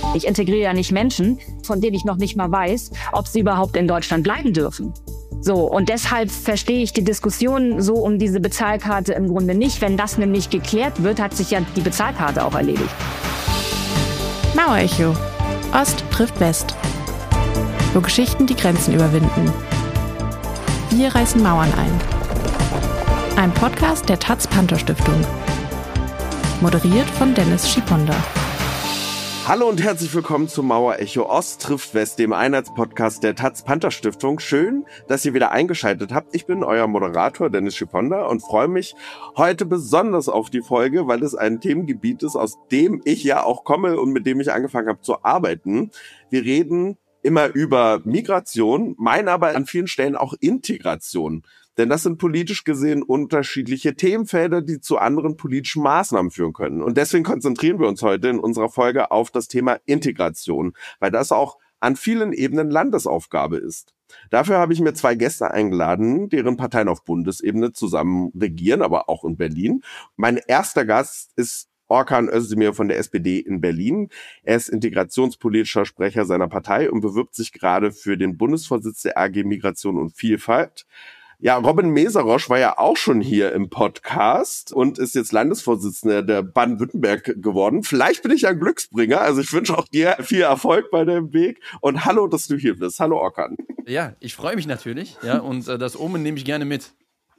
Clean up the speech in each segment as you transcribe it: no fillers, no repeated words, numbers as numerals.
Ich integriere ja nicht Menschen, von denen ich noch nicht mal weiß, ob sie überhaupt in Deutschland bleiben dürfen. So, und deshalb verstehe ich die Diskussion so um diese Bezahlkarte im Grunde nicht. Wenn das nämlich geklärt wird, hat sich ja die Bezahlkarte auch erledigt. Mauerecho. Ost trifft West. Wo Geschichten die Grenzen überwinden. Wir reißen Mauern ein. Ein Podcast der taz Panther Stiftung. Moderiert von Dennis Schiponda. Hallo und herzlich willkommen zu Mauerecho Ost trifft West, dem Einheitspodcast der taz Panther Stiftung. Schön, dass ihr wieder eingeschaltet habt. Ich bin euer Moderator Dennis Schiponda und freue mich heute besonders auf die Folge, weil es ein Themengebiet ist, aus dem ich ja auch komme und mit dem ich angefangen habe zu arbeiten. Wir reden immer über Migration, meinen aber an vielen Stellen auch Integration. Denn das sind politisch gesehen unterschiedliche Themenfelder, die zu anderen politischen Maßnahmen führen können. Und deswegen konzentrieren wir uns heute in unserer Folge auf das Thema Integration, weil das auch an vielen Ebenen Landesaufgabe ist. Dafür habe ich mir 2 Gäste eingeladen, deren Parteien auf Bundesebene zusammen regieren, aber auch in Berlin. Mein erster Gast ist Orkan Özdemir von der SPD in Berlin. Er ist integrationspolitischer Sprecher seiner Partei und bewirbt sich gerade für den Bundesvorsitz der AG Migration und Vielfalt. Ja, Robin Meserosch war ja auch schon hier im Podcast und ist jetzt Landesvorsitzender der Baden-Württemberg geworden. Vielleicht bin ich ja ein Glücksbringer, also ich wünsche auch dir viel Erfolg bei deinem Weg. Und hallo, dass du hier bist. Hallo, Orkan. Ja, ich freue mich natürlich, ja, und das Omen nehme ich gerne mit.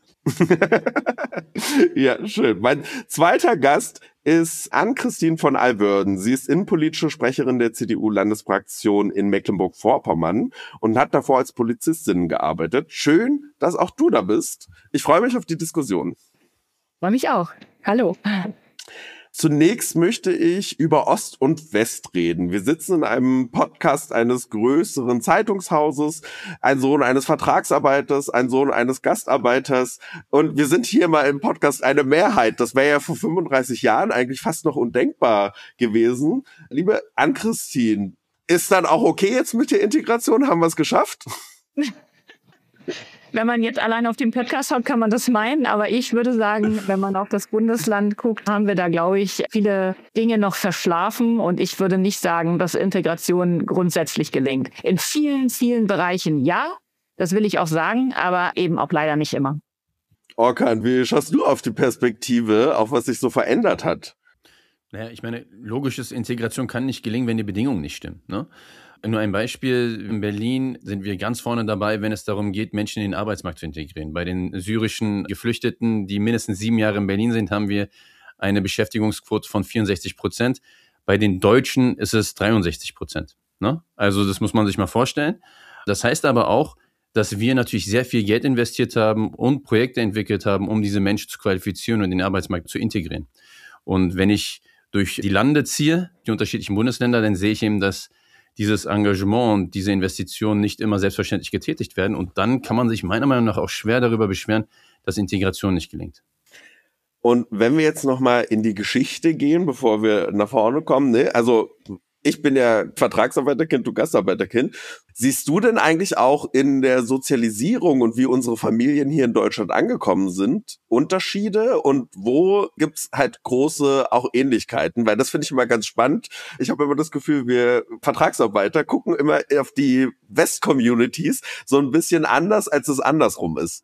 Ja, schön. Mein zweiter Gast ist Ann-Christine von Alwörden. Sie ist innenpolitische Sprecherin der CDU-Landesfraktion in Mecklenburg-Vorpommern und hat davor als Polizistin gearbeitet. Schön, dass auch du da bist. Ich freue mich auf die Diskussion. Freue mich auch. Hallo. Zunächst möchte ich über Ost und West reden. Wir sitzen in einem Podcast eines größeren Zeitungshauses, ein Sohn eines Vertragsarbeiters, ein Sohn eines Gastarbeiters. Und wir sind hier mal im Podcast eine Mehrheit. Das wäre ja vor 35 Jahren eigentlich fast noch undenkbar gewesen. Liebe Ann-Christine, ist dann auch okay jetzt mit der Integration? Haben wir es geschafft? Wenn man jetzt allein auf den Podcast schaut, kann man das meinen. Aber ich würde sagen, wenn man auf das Bundesland guckt, haben wir da, glaube ich, viele Dinge noch verschlafen. Und ich würde nicht sagen, dass Integration grundsätzlich gelingt. In vielen, vielen Bereichen ja, das will ich auch sagen, aber eben auch leider nicht immer. Orkan, wie schaust du auf die Perspektive, auf was sich so verändert hat? Naja, ich meine, logisches Integration kann nicht gelingen, wenn die Bedingungen nicht stimmen, ne? Nur ein Beispiel, in Berlin sind wir ganz vorne dabei, wenn es darum geht, Menschen in den Arbeitsmarkt zu integrieren. Bei den syrischen Geflüchteten, die mindestens 7 Jahre in Berlin sind, haben wir eine Beschäftigungsquote von 64%. Bei den Deutschen ist es 63%. Ne? Also das muss man sich mal vorstellen. Das heißt aber auch, dass wir natürlich sehr viel Geld investiert haben und Projekte entwickelt haben, um diese Menschen zu qualifizieren und in den Arbeitsmarkt zu integrieren. Und wenn ich durch die Lande ziehe, die unterschiedlichen Bundesländer, dann sehe ich eben, dass dieses Engagement und diese Investitionen nicht immer selbstverständlich getätigt werden. Und dann kann man sich meiner Meinung nach auch schwer darüber beschweren, dass Integration nicht gelingt. Und wenn wir jetzt nochmal in die Geschichte gehen, bevor wir nach vorne kommen, ne? Also ich bin ja Vertragsarbeiterkind, du Gastarbeiterkind. Siehst du denn eigentlich auch in der Sozialisierung und wie unsere Familien hier in Deutschland angekommen sind Unterschiede und wo gibt's halt große auch Ähnlichkeiten? Weil das finde ich immer ganz spannend. Ich habe immer das Gefühl, wir Vertragsarbeiter gucken immer auf die West-Communities so ein bisschen anders, als es andersrum ist.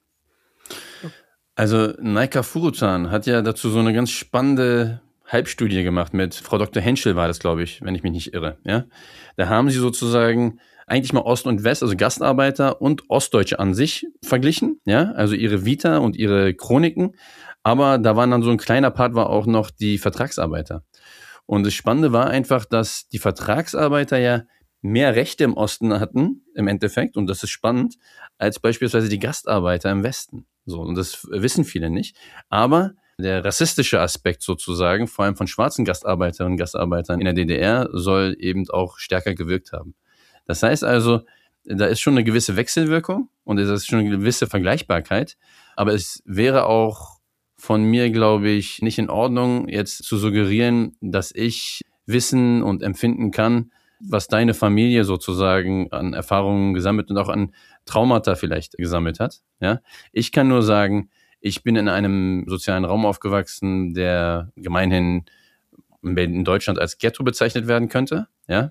Also Naika Furutan hat ja dazu so eine ganz spannende Halbstudie gemacht mit Frau Dr. Henschel war das, glaube ich, wenn ich mich nicht irre. Ja, da haben sie sozusagen eigentlich mal Ost und West, also Gastarbeiter und Ostdeutsche an sich verglichen, ja, also ihre Vita und ihre Chroniken. Aber da waren dann so ein kleiner Part war auch noch die Vertragsarbeiter. Und das Spannende war einfach, dass die Vertragsarbeiter ja mehr Rechte im Osten hatten, im Endeffekt, und das ist spannend, als beispielsweise die Gastarbeiter im Westen. So, und das wissen viele nicht. Aber der rassistische Aspekt sozusagen, vor allem von schwarzen Gastarbeiterinnen und Gastarbeitern in der DDR, soll eben auch stärker gewirkt haben. Das heißt also, da ist schon eine gewisse Wechselwirkung und es ist schon eine gewisse Vergleichbarkeit. Aber es wäre auch von mir, glaube ich, nicht in Ordnung, jetzt zu suggerieren, dass ich wissen und empfinden kann, was deine Familie sozusagen an Erfahrungen gesammelt und auch an Traumata vielleicht gesammelt hat. Ja, ich kann nur sagen, ich bin in einem sozialen Raum aufgewachsen, der gemeinhin in Deutschland als Ghetto bezeichnet werden könnte, ja.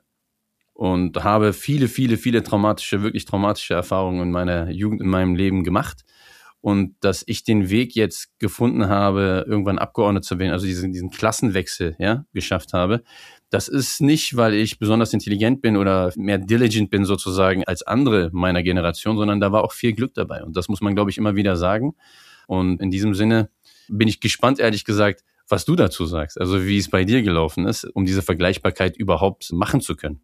Und habe viele wirklich traumatische Erfahrungen in meiner Jugend, in meinem Leben gemacht. Und dass ich den Weg jetzt gefunden habe, irgendwann Abgeordnet zu werden, also diesen Klassenwechsel, ja, geschafft habe. Das ist nicht, weil ich besonders intelligent bin oder mehr diligent bin sozusagen als andere meiner Generation, sondern da war auch viel Glück dabei. Und das muss man, glaube ich, immer wieder sagen. Und in diesem Sinne bin ich gespannt, ehrlich gesagt, was du dazu sagst. Also wie es bei dir gelaufen ist, um diese Vergleichbarkeit überhaupt machen zu können.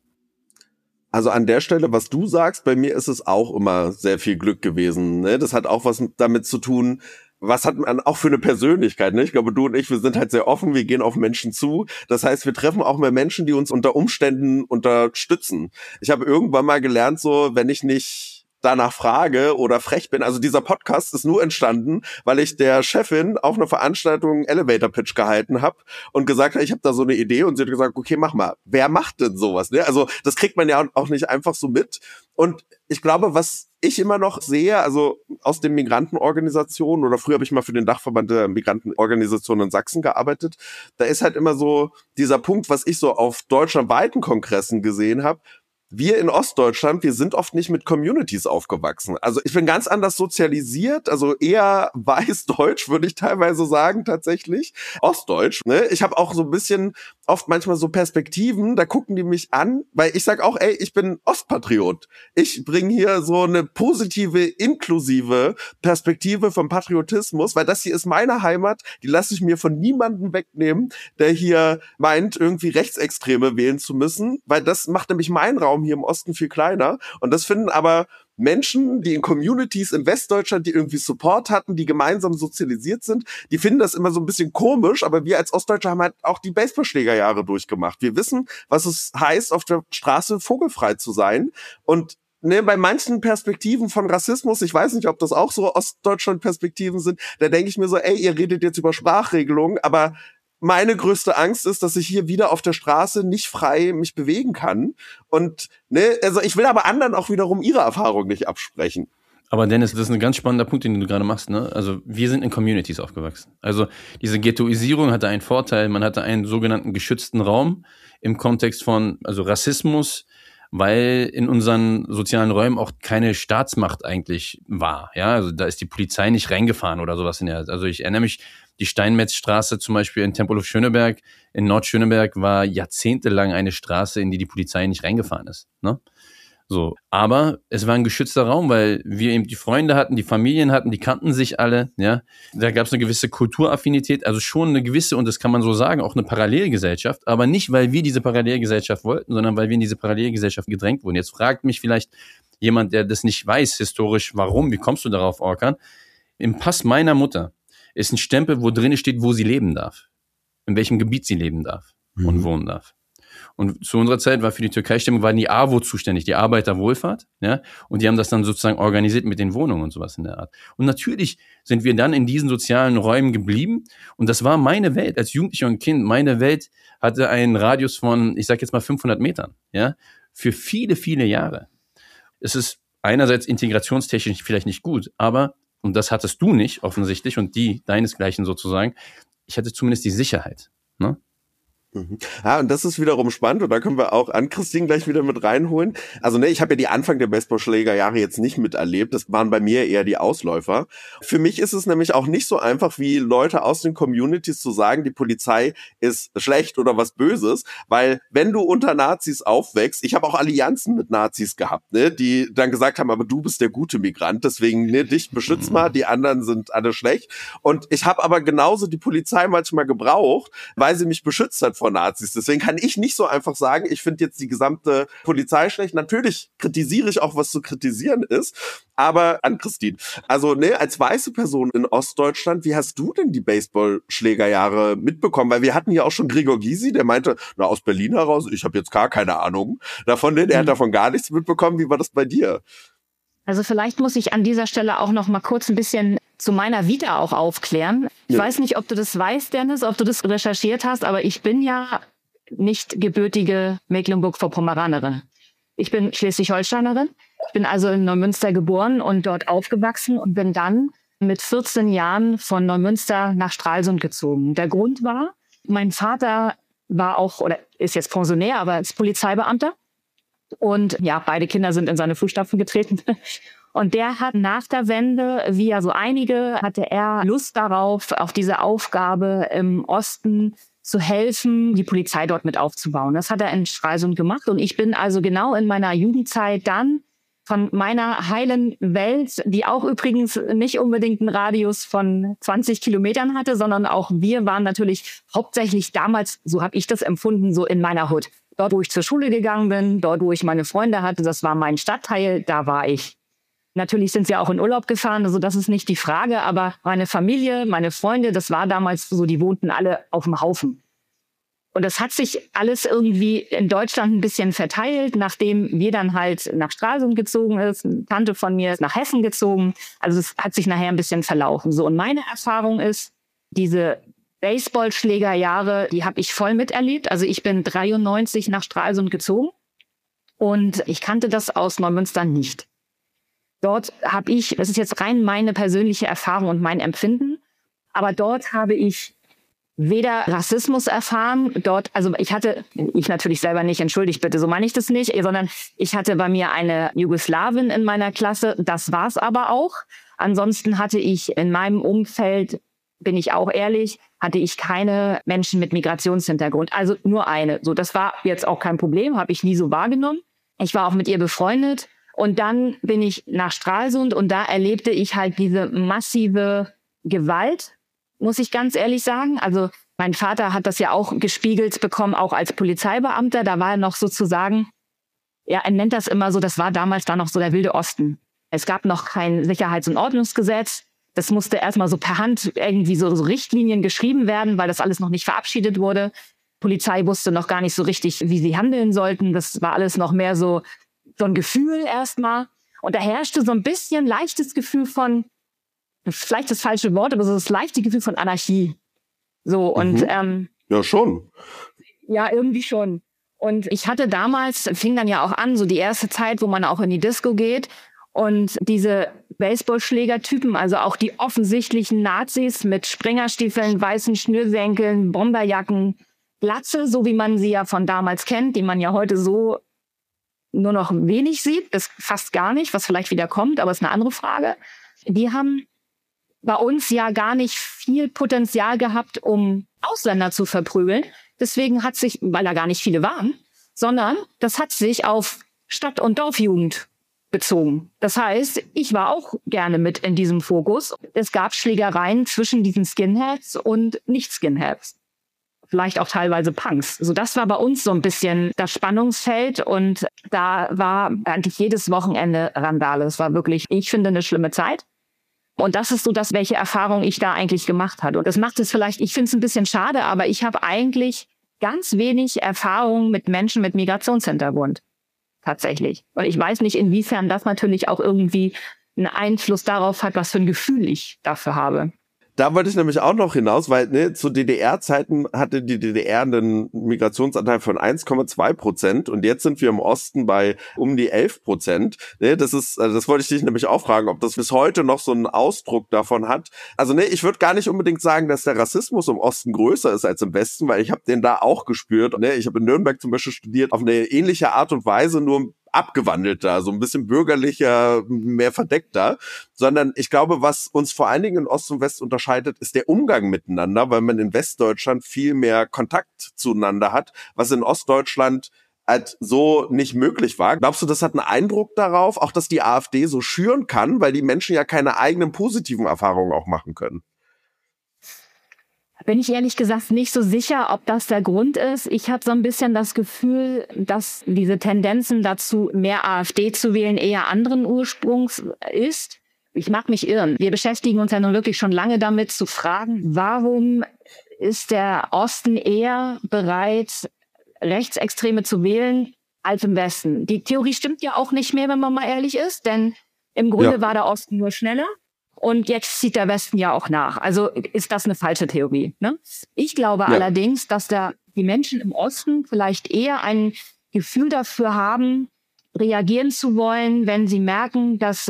Also an der Stelle, was du sagst, bei mir ist es auch immer sehr viel Glück gewesen. Ne? Das hat auch was damit zu tun, was hat man auch für eine Persönlichkeit. Ne? Ich glaube, du und ich, wir sind halt sehr offen, wir gehen auf Menschen zu. Das heißt, wir treffen auch mehr Menschen, die uns unter Umständen unterstützen. Ich habe irgendwann mal gelernt, so, wenn ich nicht danach frage oder frech bin. Also dieser Podcast ist nur entstanden, weil ich der Chefin auf einer Veranstaltung Elevator Pitch gehalten habe und gesagt habe, ich habe da so eine Idee, und sie hat gesagt, okay, mach mal. Wer macht denn sowas? Ne? Also das kriegt man ja auch nicht einfach so mit. Und ich glaube, was ich immer noch sehe, also aus den Migrantenorganisationen, oder früher habe ich mal für den Dachverband der Migrantenorganisationen in Sachsen gearbeitet, da ist halt immer so dieser Punkt, was ich so auf deutschlandweiten Kongressen gesehen habe. Wir in Ostdeutschland, wir sind oft nicht mit Communities aufgewachsen. Also ich bin ganz anders sozialisiert, also eher weiß-deutsch, würde ich teilweise sagen, tatsächlich. Ostdeutsch, ne? Ich habe auch so ein bisschen oft manchmal so Perspektiven, da gucken die mich an, weil ich sag auch, ey, ich bin Ostpatriot. Ich bringe hier so eine positive, inklusive Perspektive vom Patriotismus, weil das hier ist meine Heimat, die lasse ich mir von niemandem wegnehmen, der hier meint, irgendwie Rechtsextreme wählen zu müssen, weil das macht nämlich meinen Raum hier im Osten viel kleiner. Und das finden aber Menschen, die in Communities in Westdeutschland, die irgendwie Support hatten, die gemeinsam sozialisiert sind, die finden das immer so ein bisschen komisch, aber wir als Ostdeutsche haben halt auch die Baseballschlägerjahre durchgemacht. Wir wissen, was es heißt, auf der Straße vogelfrei zu sein. Und ne, bei manchen Perspektiven von Rassismus, ich weiß nicht, ob das auch so Ostdeutschland-Perspektiven sind, da denke ich mir so, ey, ihr redet jetzt über Sprachregelungen, aber meine größte Angst ist, dass ich hier wieder auf der Straße nicht frei mich bewegen kann. Und ne, also ich will aber anderen auch wiederum ihre Erfahrung nicht absprechen. Aber Dennis, das ist ein ganz spannender Punkt, den du gerade machst, ne? Also wir sind in Communities aufgewachsen. Also diese Ghettoisierung hatte einen Vorteil, man hatte einen sogenannten geschützten Raum im Kontext von also Rassismus, weil in unseren sozialen Räumen auch keine Staatsmacht eigentlich war. Ja, also da ist die Polizei nicht reingefahren oder sowas in der Art. Also ich erinnere mich, die Steinmetzstraße zum Beispiel in Tempelhof-Schöneberg, in Nordschöneberg war jahrzehntelang eine Straße, in die Polizei nicht reingefahren ist. Ne? So, aber es war ein geschützter Raum, weil wir eben die Freunde hatten, die Familien hatten, die kannten sich alle. Ja, da gab es eine gewisse Kulturaffinität, also schon eine gewisse, und das kann man so sagen, auch eine Parallelgesellschaft, aber nicht, weil wir diese Parallelgesellschaft wollten, sondern weil wir in diese Parallelgesellschaft gedrängt wurden. Jetzt fragt mich vielleicht jemand, der das nicht weiß, historisch, warum, wie kommst du darauf, Orkan? Im Pass meiner Mutter ist ein Stempel, wo drin steht, wo sie leben darf, in welchem Gebiet sie leben darf und wohnen darf. Und zu unserer Zeit war für die Türkei-Stimmung war die AWO zuständig, die Arbeiterwohlfahrt, ja, und die haben das dann sozusagen organisiert mit den Wohnungen und sowas in der Art. Und natürlich sind wir dann in diesen sozialen Räumen geblieben, und das war meine Welt als Jugendlicher und Kind. Meine Welt hatte einen Radius von, ich sag jetzt mal 500 Metern, ja, für viele, viele Jahre. Es ist einerseits integrationstechnisch vielleicht nicht gut, aber, und das hattest du nicht offensichtlich und die deinesgleichen sozusagen, ich hatte zumindest die Sicherheit, ne? Ja, und das ist wiederum spannend, und da können wir auch Ann-Christine gleich wieder mit reinholen. Also ne, ich habe ja die Anfang der Baseballschlägerjahre jetzt nicht miterlebt, das waren bei mir eher die Ausläufer. Für mich ist es nämlich auch nicht so einfach, wie Leute aus den Communities zu sagen, die Polizei ist schlecht oder was Böses, weil wenn du unter Nazis aufwächst, ich habe auch Allianzen mit Nazis gehabt, ne, die dann gesagt haben, aber du bist der gute Migrant, deswegen ne, dich beschütz mal, die anderen sind alle schlecht. Und ich habe aber genauso die Polizei manchmal gebraucht, weil sie mich beschützt hat vor Nazis. Deswegen kann ich nicht so einfach sagen, ich finde jetzt die gesamte Polizei schlecht. Natürlich kritisiere ich auch, was zu kritisieren ist, aber Ann-Christine, also ne, als weiße Person in Ostdeutschland, wie hast du denn die Baseballschlägerjahre mitbekommen? Weil wir hatten ja auch schon Gregor Gysi, der meinte, na, aus Berlin heraus, ich habe jetzt gar keine Ahnung davon, der hat davon gar nichts mitbekommen. Wie war das bei dir? Also vielleicht muss ich an dieser Stelle auch noch mal kurz ein bisschen zu meiner Vita auch aufklären. Ich weiß nicht, ob du das weißt, Dennis, ob du das recherchiert hast, aber ich bin ja nicht gebürtige Mecklenburg-Vorpommeranerin. Ich bin Schleswig-Holsteinerin. Ich bin also in Neumünster geboren und dort aufgewachsen und bin dann mit 14 Jahren von Neumünster nach Stralsund gezogen. Der Grund war, mein Vater war auch, oder ist jetzt Pensionär, aber ist Polizeibeamter. Und ja, beide Kinder sind in seine Fußstapfen getreten. Und der hat nach der Wende, wie ja so einige, hatte er Lust darauf, auf diese Aufgabe im Osten zu helfen, die Polizei dort mit aufzubauen. Das hat er in Stralsund gemacht. Und ich bin also genau in meiner Jugendzeit dann von meiner heilen Welt, die auch übrigens nicht unbedingt einen Radius von 20 Kilometern hatte, sondern auch wir waren natürlich hauptsächlich damals, so habe ich das empfunden, so in meiner Hut. Dort, wo ich zur Schule gegangen bin, dort, wo ich meine Freunde hatte, das war mein Stadtteil, da war ich. Natürlich sind sie auch in Urlaub gefahren, also das ist nicht die Frage, aber meine Familie, meine Freunde, das war damals so, die wohnten alle auf dem Haufen. Und das hat sich alles irgendwie in Deutschland ein bisschen verteilt, nachdem wir dann halt nach Stralsund gezogen ist. Eine Tante von mir ist nach Hessen gezogen. Also es hat sich nachher ein bisschen verlaufen. So, und meine Erfahrung ist, diese Baseballschlägerjahre, die habe ich voll miterlebt. Also ich bin 93 nach Stralsund gezogen und ich kannte das aus Neumünster nicht. Dort habe ich, das ist jetzt rein meine persönliche Erfahrung und mein Empfinden, aber dort habe ich weder Rassismus erfahren, also ich natürlich selber nicht, entschuldigt bitte, so meine ich das nicht, sondern ich hatte bei mir eine Jugoslawin in meiner Klasse, das war's aber auch. Ansonsten hatte ich in meinem Umfeld, bin ich auch ehrlich, hatte ich keine Menschen mit Migrationshintergrund, also nur eine. So, das war jetzt auch kein Problem, habe ich nie so wahrgenommen. Ich war auch mit ihr befreundet. Und dann bin ich nach Stralsund und da erlebte ich halt diese massive Gewalt, muss ich ganz ehrlich sagen. Also mein Vater hat das ja auch gespiegelt bekommen, auch als Polizeibeamter. Da war er noch sozusagen, ja, er nennt das immer so, das war damals da noch so der wilde Osten. Es gab noch kein Sicherheits- und Ordnungsgesetz. Das musste erstmal so per Hand irgendwie so Richtlinien geschrieben werden, weil das alles noch nicht verabschiedet wurde. Polizei wusste noch gar nicht so richtig, wie sie handeln sollten. Das war alles noch mehr so ein Gefühl erstmal. Und da herrschte so ein bisschen leichtes Gefühl von, vielleicht das falsche Wort, aber so das leichte Gefühl von Anarchie. So, und ja, schon. Ja, irgendwie schon. Und ich hatte damals, fing dann ja auch an, so die erste Zeit, wo man auch in die Disco geht. Und diese Baseballschlägertypen, also auch die offensichtlichen Nazis mit Springerstiefeln, weißen Schnürsenkeln, Bomberjacken, Glatze, so wie man sie ja von damals kennt, die man ja heute so nur noch wenig sieht, bis fast gar nicht, was vielleicht wieder kommt, aber ist eine andere Frage. Die haben bei uns ja gar nicht viel Potenzial gehabt, um Ausländer zu verprügeln. Deswegen hat sich, weil da gar nicht viele waren, sondern das hat sich auf Stadt- und Dorfjugend bezogen. Das heißt, ich war auch gerne mit in diesem Fokus. Es gab Schlägereien zwischen diesen Skinheads und Nicht-Skinheads. Vielleicht auch teilweise Punks. So, das war bei uns so ein bisschen das Spannungsfeld und da war eigentlich jedes Wochenende Randale. Es war wirklich, ich finde, eine schlimme Zeit. Und das ist so das, welche Erfahrung ich da eigentlich gemacht habe. Und das macht es vielleicht, ich finde es ein bisschen schade, aber ich habe eigentlich ganz wenig Erfahrung mit Menschen mit Migrationshintergrund. Tatsächlich. Und ich weiß nicht, inwiefern das natürlich auch irgendwie einen Einfluss darauf hat, was für ein Gefühl ich dafür habe. Da wollte ich nämlich auch noch hinaus, weil zu DDR-Zeiten hatte die DDR einen Migrationsanteil von 1,2% und jetzt sind wir im Osten bei um die 11%. Das wollte ich dich nämlich auch fragen, ob das bis heute noch so einen Ausdruck davon hat. Also ich würde gar nicht unbedingt sagen, dass der Rassismus im Osten größer ist als im Westen, weil ich habe den da auch gespürt. Ich habe in Nürnberg zum Beispiel studiert, auf eine ähnliche Art und Weise, nur abgewandelter, so ein bisschen bürgerlicher, mehr verdeckter, sondern ich glaube, was uns vor allen Dingen in Ost und West unterscheidet, ist der Umgang miteinander, weil man in Westdeutschland viel mehr Kontakt zueinander hat, was in Ostdeutschland halt so nicht möglich war. Glaubst du, das hat einen Eindruck darauf, auch dass die AfD so schüren kann, weil die Menschen ja keine eigenen positiven Erfahrungen auch machen können? Bin ich ehrlich gesagt nicht so sicher, ob das der Grund ist. Ich habe so ein bisschen das Gefühl, dass diese Tendenzen dazu, mehr AfD zu wählen, eher anderen Ursprungs ist. Ich mag mich irren. Wir beschäftigen uns ja nun wirklich schon lange damit zu fragen, warum ist der Osten eher bereit, Rechtsextreme zu wählen als im Westen? Die Theorie stimmt ja auch nicht mehr, wenn man mal ehrlich ist, denn im Grunde war der Osten nur schneller. Und jetzt zieht der Westen ja auch nach. Also ist das eine falsche Theorie, ne? Ich glaube allerdings, dass die Menschen im Osten vielleicht eher ein Gefühl dafür haben, reagieren zu wollen, wenn sie merken, dass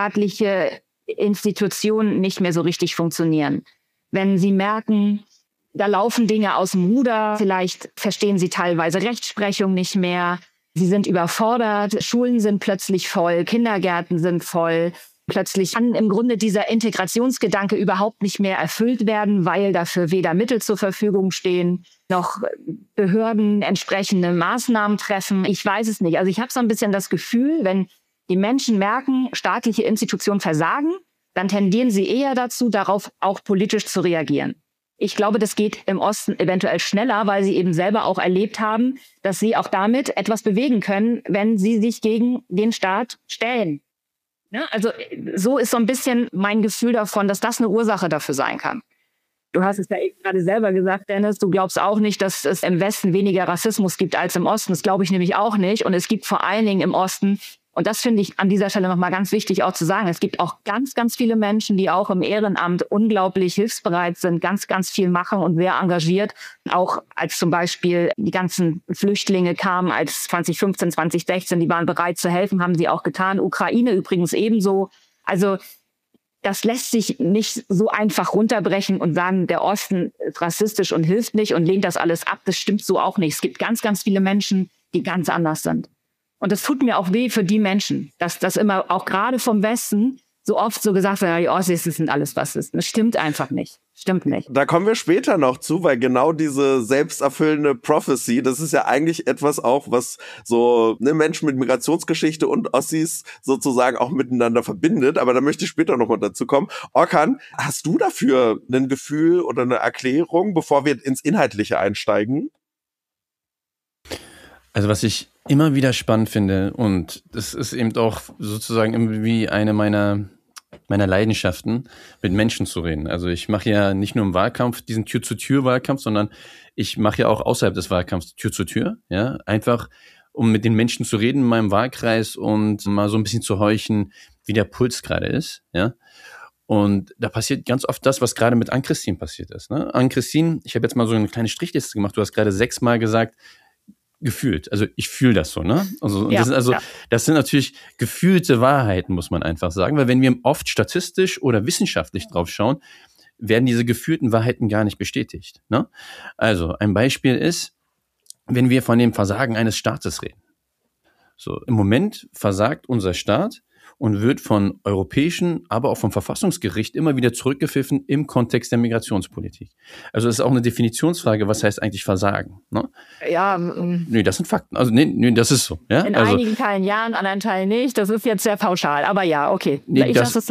rechtsstaatliche Institutionen nicht mehr so richtig funktionieren. Wenn sie merken, Da laufen Dinge aus dem Ruder. Vielleicht verstehen sie teilweise Rechtsprechung nicht mehr. Sie sind überfordert. Schulen sind plötzlich voll. Kindergärten sind voll. Plötzlich kann im Grunde dieser Integrationsgedanke überhaupt nicht mehr erfüllt werden, weil dafür weder Mittel zur Verfügung stehen, noch Behörden entsprechende Maßnahmen treffen. Ich weiß es nicht. Also ich habe so ein bisschen das Gefühl, wenn die Menschen merken, staatliche Institutionen versagen, dann tendieren sie eher dazu, darauf auch politisch zu reagieren. Ich glaube, das geht im Osten eventuell schneller, weil sie eben selber auch erlebt haben, dass sie auch damit etwas bewegen können, wenn sie sich gegen den Staat stellen. Ja, also so ist so ein bisschen mein Gefühl davon, dass das eine Ursache dafür sein kann. Du hast es ja eben gerade selber gesagt, Dennis, du glaubst auch nicht, dass es im Westen weniger Rassismus gibt als im Osten. Das glaube ich nämlich auch nicht. Und es gibt vor allen Dingen im Osten, und das finde ich an dieser Stelle nochmal ganz wichtig auch zu sagen, es gibt auch ganz, ganz viele Menschen, die auch im Ehrenamt unglaublich hilfsbereit sind, ganz, ganz viel machen und sehr engagiert. Auch als zum Beispiel die ganzen Flüchtlinge kamen, als 2015, 2016, die waren bereit zu helfen, haben sie auch getan. Ukraine übrigens ebenso. Also das lässt sich nicht so einfach runterbrechen und sagen, der Osten ist rassistisch und hilft nicht und lehnt das alles ab. Das stimmt so auch nicht. Es gibt ganz, ganz viele Menschen, die ganz anders sind. Und das tut mir auch weh für die Menschen, dass das immer auch gerade vom Westen so oft so gesagt wird, ja, die Ossis sind alles Rassisten. Das stimmt einfach nicht. Stimmt nicht. Da kommen wir später noch zu, weil genau diese selbsterfüllende Prophecy, das ist ja eigentlich etwas auch, was so Menschen mit Migrationsgeschichte und Ossis sozusagen auch miteinander verbindet. Aber da möchte ich später nochmal dazu kommen. Orkan, hast du dafür ein Gefühl oder eine Erklärung, bevor wir ins Inhaltliche einsteigen? Also was ich immer wieder spannend finde, und das ist eben auch sozusagen irgendwie eine meiner Leidenschaften, mit Menschen zu reden. Also ich mache ja nicht nur im Wahlkampf diesen Tür-zu-Tür-Wahlkampf, sondern ich mache ja auch außerhalb des Wahlkampfs Tür-zu-Tür, ja, einfach um mit den Menschen zu reden in meinem Wahlkreis und mal so ein bisschen zu horchen, wie der Puls gerade ist, ja. Und da passiert ganz oft das, was gerade mit Ann-Christine passiert ist, ne? Ann-Christine, ich habe jetzt mal so eine kleine Strichliste gemacht, du hast gerade 6-mal gesagt, gefühlt. Also ich fühle das so, ne? Also, ja, das sind natürlich gefühlte Wahrheiten, muss man einfach sagen, weil wenn wir oft statistisch oder wissenschaftlich drauf schauen, werden diese gefühlten Wahrheiten gar nicht bestätigt, ne? Also ein Beispiel ist, wenn wir von dem Versagen eines Staates reden. So, im Moment versagt unser Staat und wird von europäischen, aber auch vom Verfassungsgericht immer wieder zurückgepfiffen im Kontext der Migrationspolitik. Also es ist auch eine Definitionsfrage, was heißt eigentlich Versagen? Ne? Ja. Nee, das sind Fakten. Also nee, das ist so. Ja? In einigen Teilen ja, in anderen Teilen nicht. Das ist jetzt sehr pauschal. Aber ja, okay. Nee,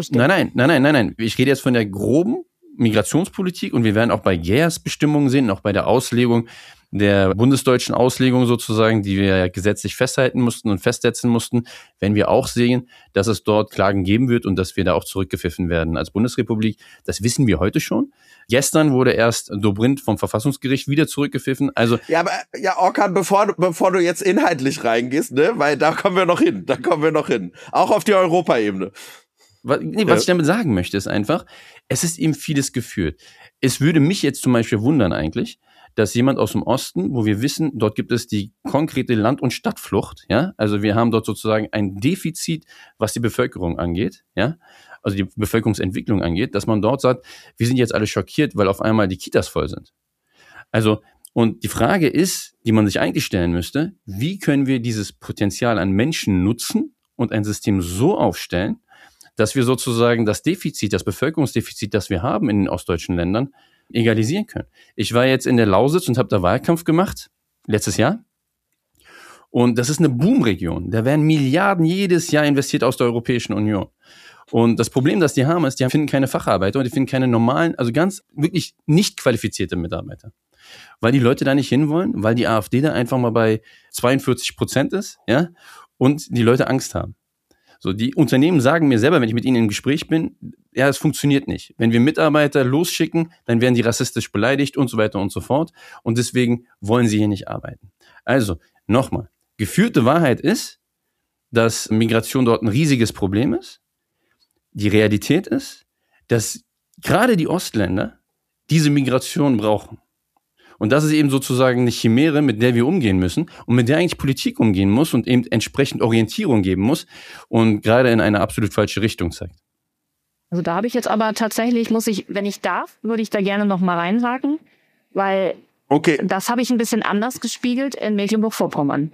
nein. Ich rede jetzt von der groben Migrationspolitik und wir werden auch bei GEAS Bestimmungen sehen, auch bei der Auslegung der bundesdeutschen Auslegung sozusagen, die wir gesetzlich festhalten mussten und festsetzen mussten, wenn wir auch sehen, dass es dort Klagen geben wird und dass wir da auch zurückgepfiffen werden als Bundesrepublik. Das wissen wir heute schon. Gestern wurde erst Dobrindt vom Verfassungsgericht wieder zurückgepfiffen. Also ja, aber ja, Orkan, bevor du jetzt inhaltlich reingehst, ne, weil da kommen wir noch hin. Auch auf die Europaebene. Was ich damit sagen möchte, ist einfach, es ist eben vieles geführt. Es würde mich jetzt zum Beispiel wundern eigentlich, dass jemand aus dem Osten, wo wir wissen, dort gibt es die konkrete Land- und Stadtflucht, ja, also wir haben dort sozusagen ein Defizit, was die Bevölkerung angeht, ja, also die Bevölkerungsentwicklung angeht, dass man dort sagt, wir sind jetzt alle schockiert, weil auf einmal die Kitas voll sind. Also, und die Frage ist, die man sich eigentlich stellen müsste, wie können wir dieses Potenzial an Menschen nutzen und ein System so aufstellen, dass wir sozusagen das Defizit, das Bevölkerungsdefizit, das wir haben in den ostdeutschen Ländern, egalisieren können. Ich war jetzt in der Lausitz und habe da Wahlkampf gemacht, letztes Jahr. Und das ist eine Boomregion. Da werden Milliarden jedes Jahr investiert aus der Europäischen Union. Und das Problem, das die haben, ist, die finden keine Facharbeiter und die finden keine normalen, also ganz wirklich nicht qualifizierte Mitarbeiter. Weil die Leute da nicht hinwollen, weil die AfD da einfach mal bei 42% ist, ja, und die Leute Angst haben. So, die Unternehmen sagen mir selber, wenn ich mit ihnen im Gespräch bin, ja, es funktioniert nicht. Wenn wir Mitarbeiter losschicken, dann werden die rassistisch beleidigt und so weiter und so fort. Und deswegen wollen sie hier nicht arbeiten. Also, nochmal, gefühlte Wahrheit ist, dass Migration dort ein riesiges Problem ist. Die Realität ist, dass gerade die Ostländer diese Migration brauchen. Und das ist eben sozusagen eine Chimäre, mit der wir umgehen müssen und mit der eigentlich Politik umgehen muss und eben entsprechend Orientierung geben muss und gerade in eine absolut falsche Richtung zeigt. Also da habe ich jetzt aber tatsächlich, wenn ich darf, würde ich da gerne noch mal reinhaken. weil Okay. das habe ich ein bisschen anders gespiegelt in Mecklenburg-Vorpommern.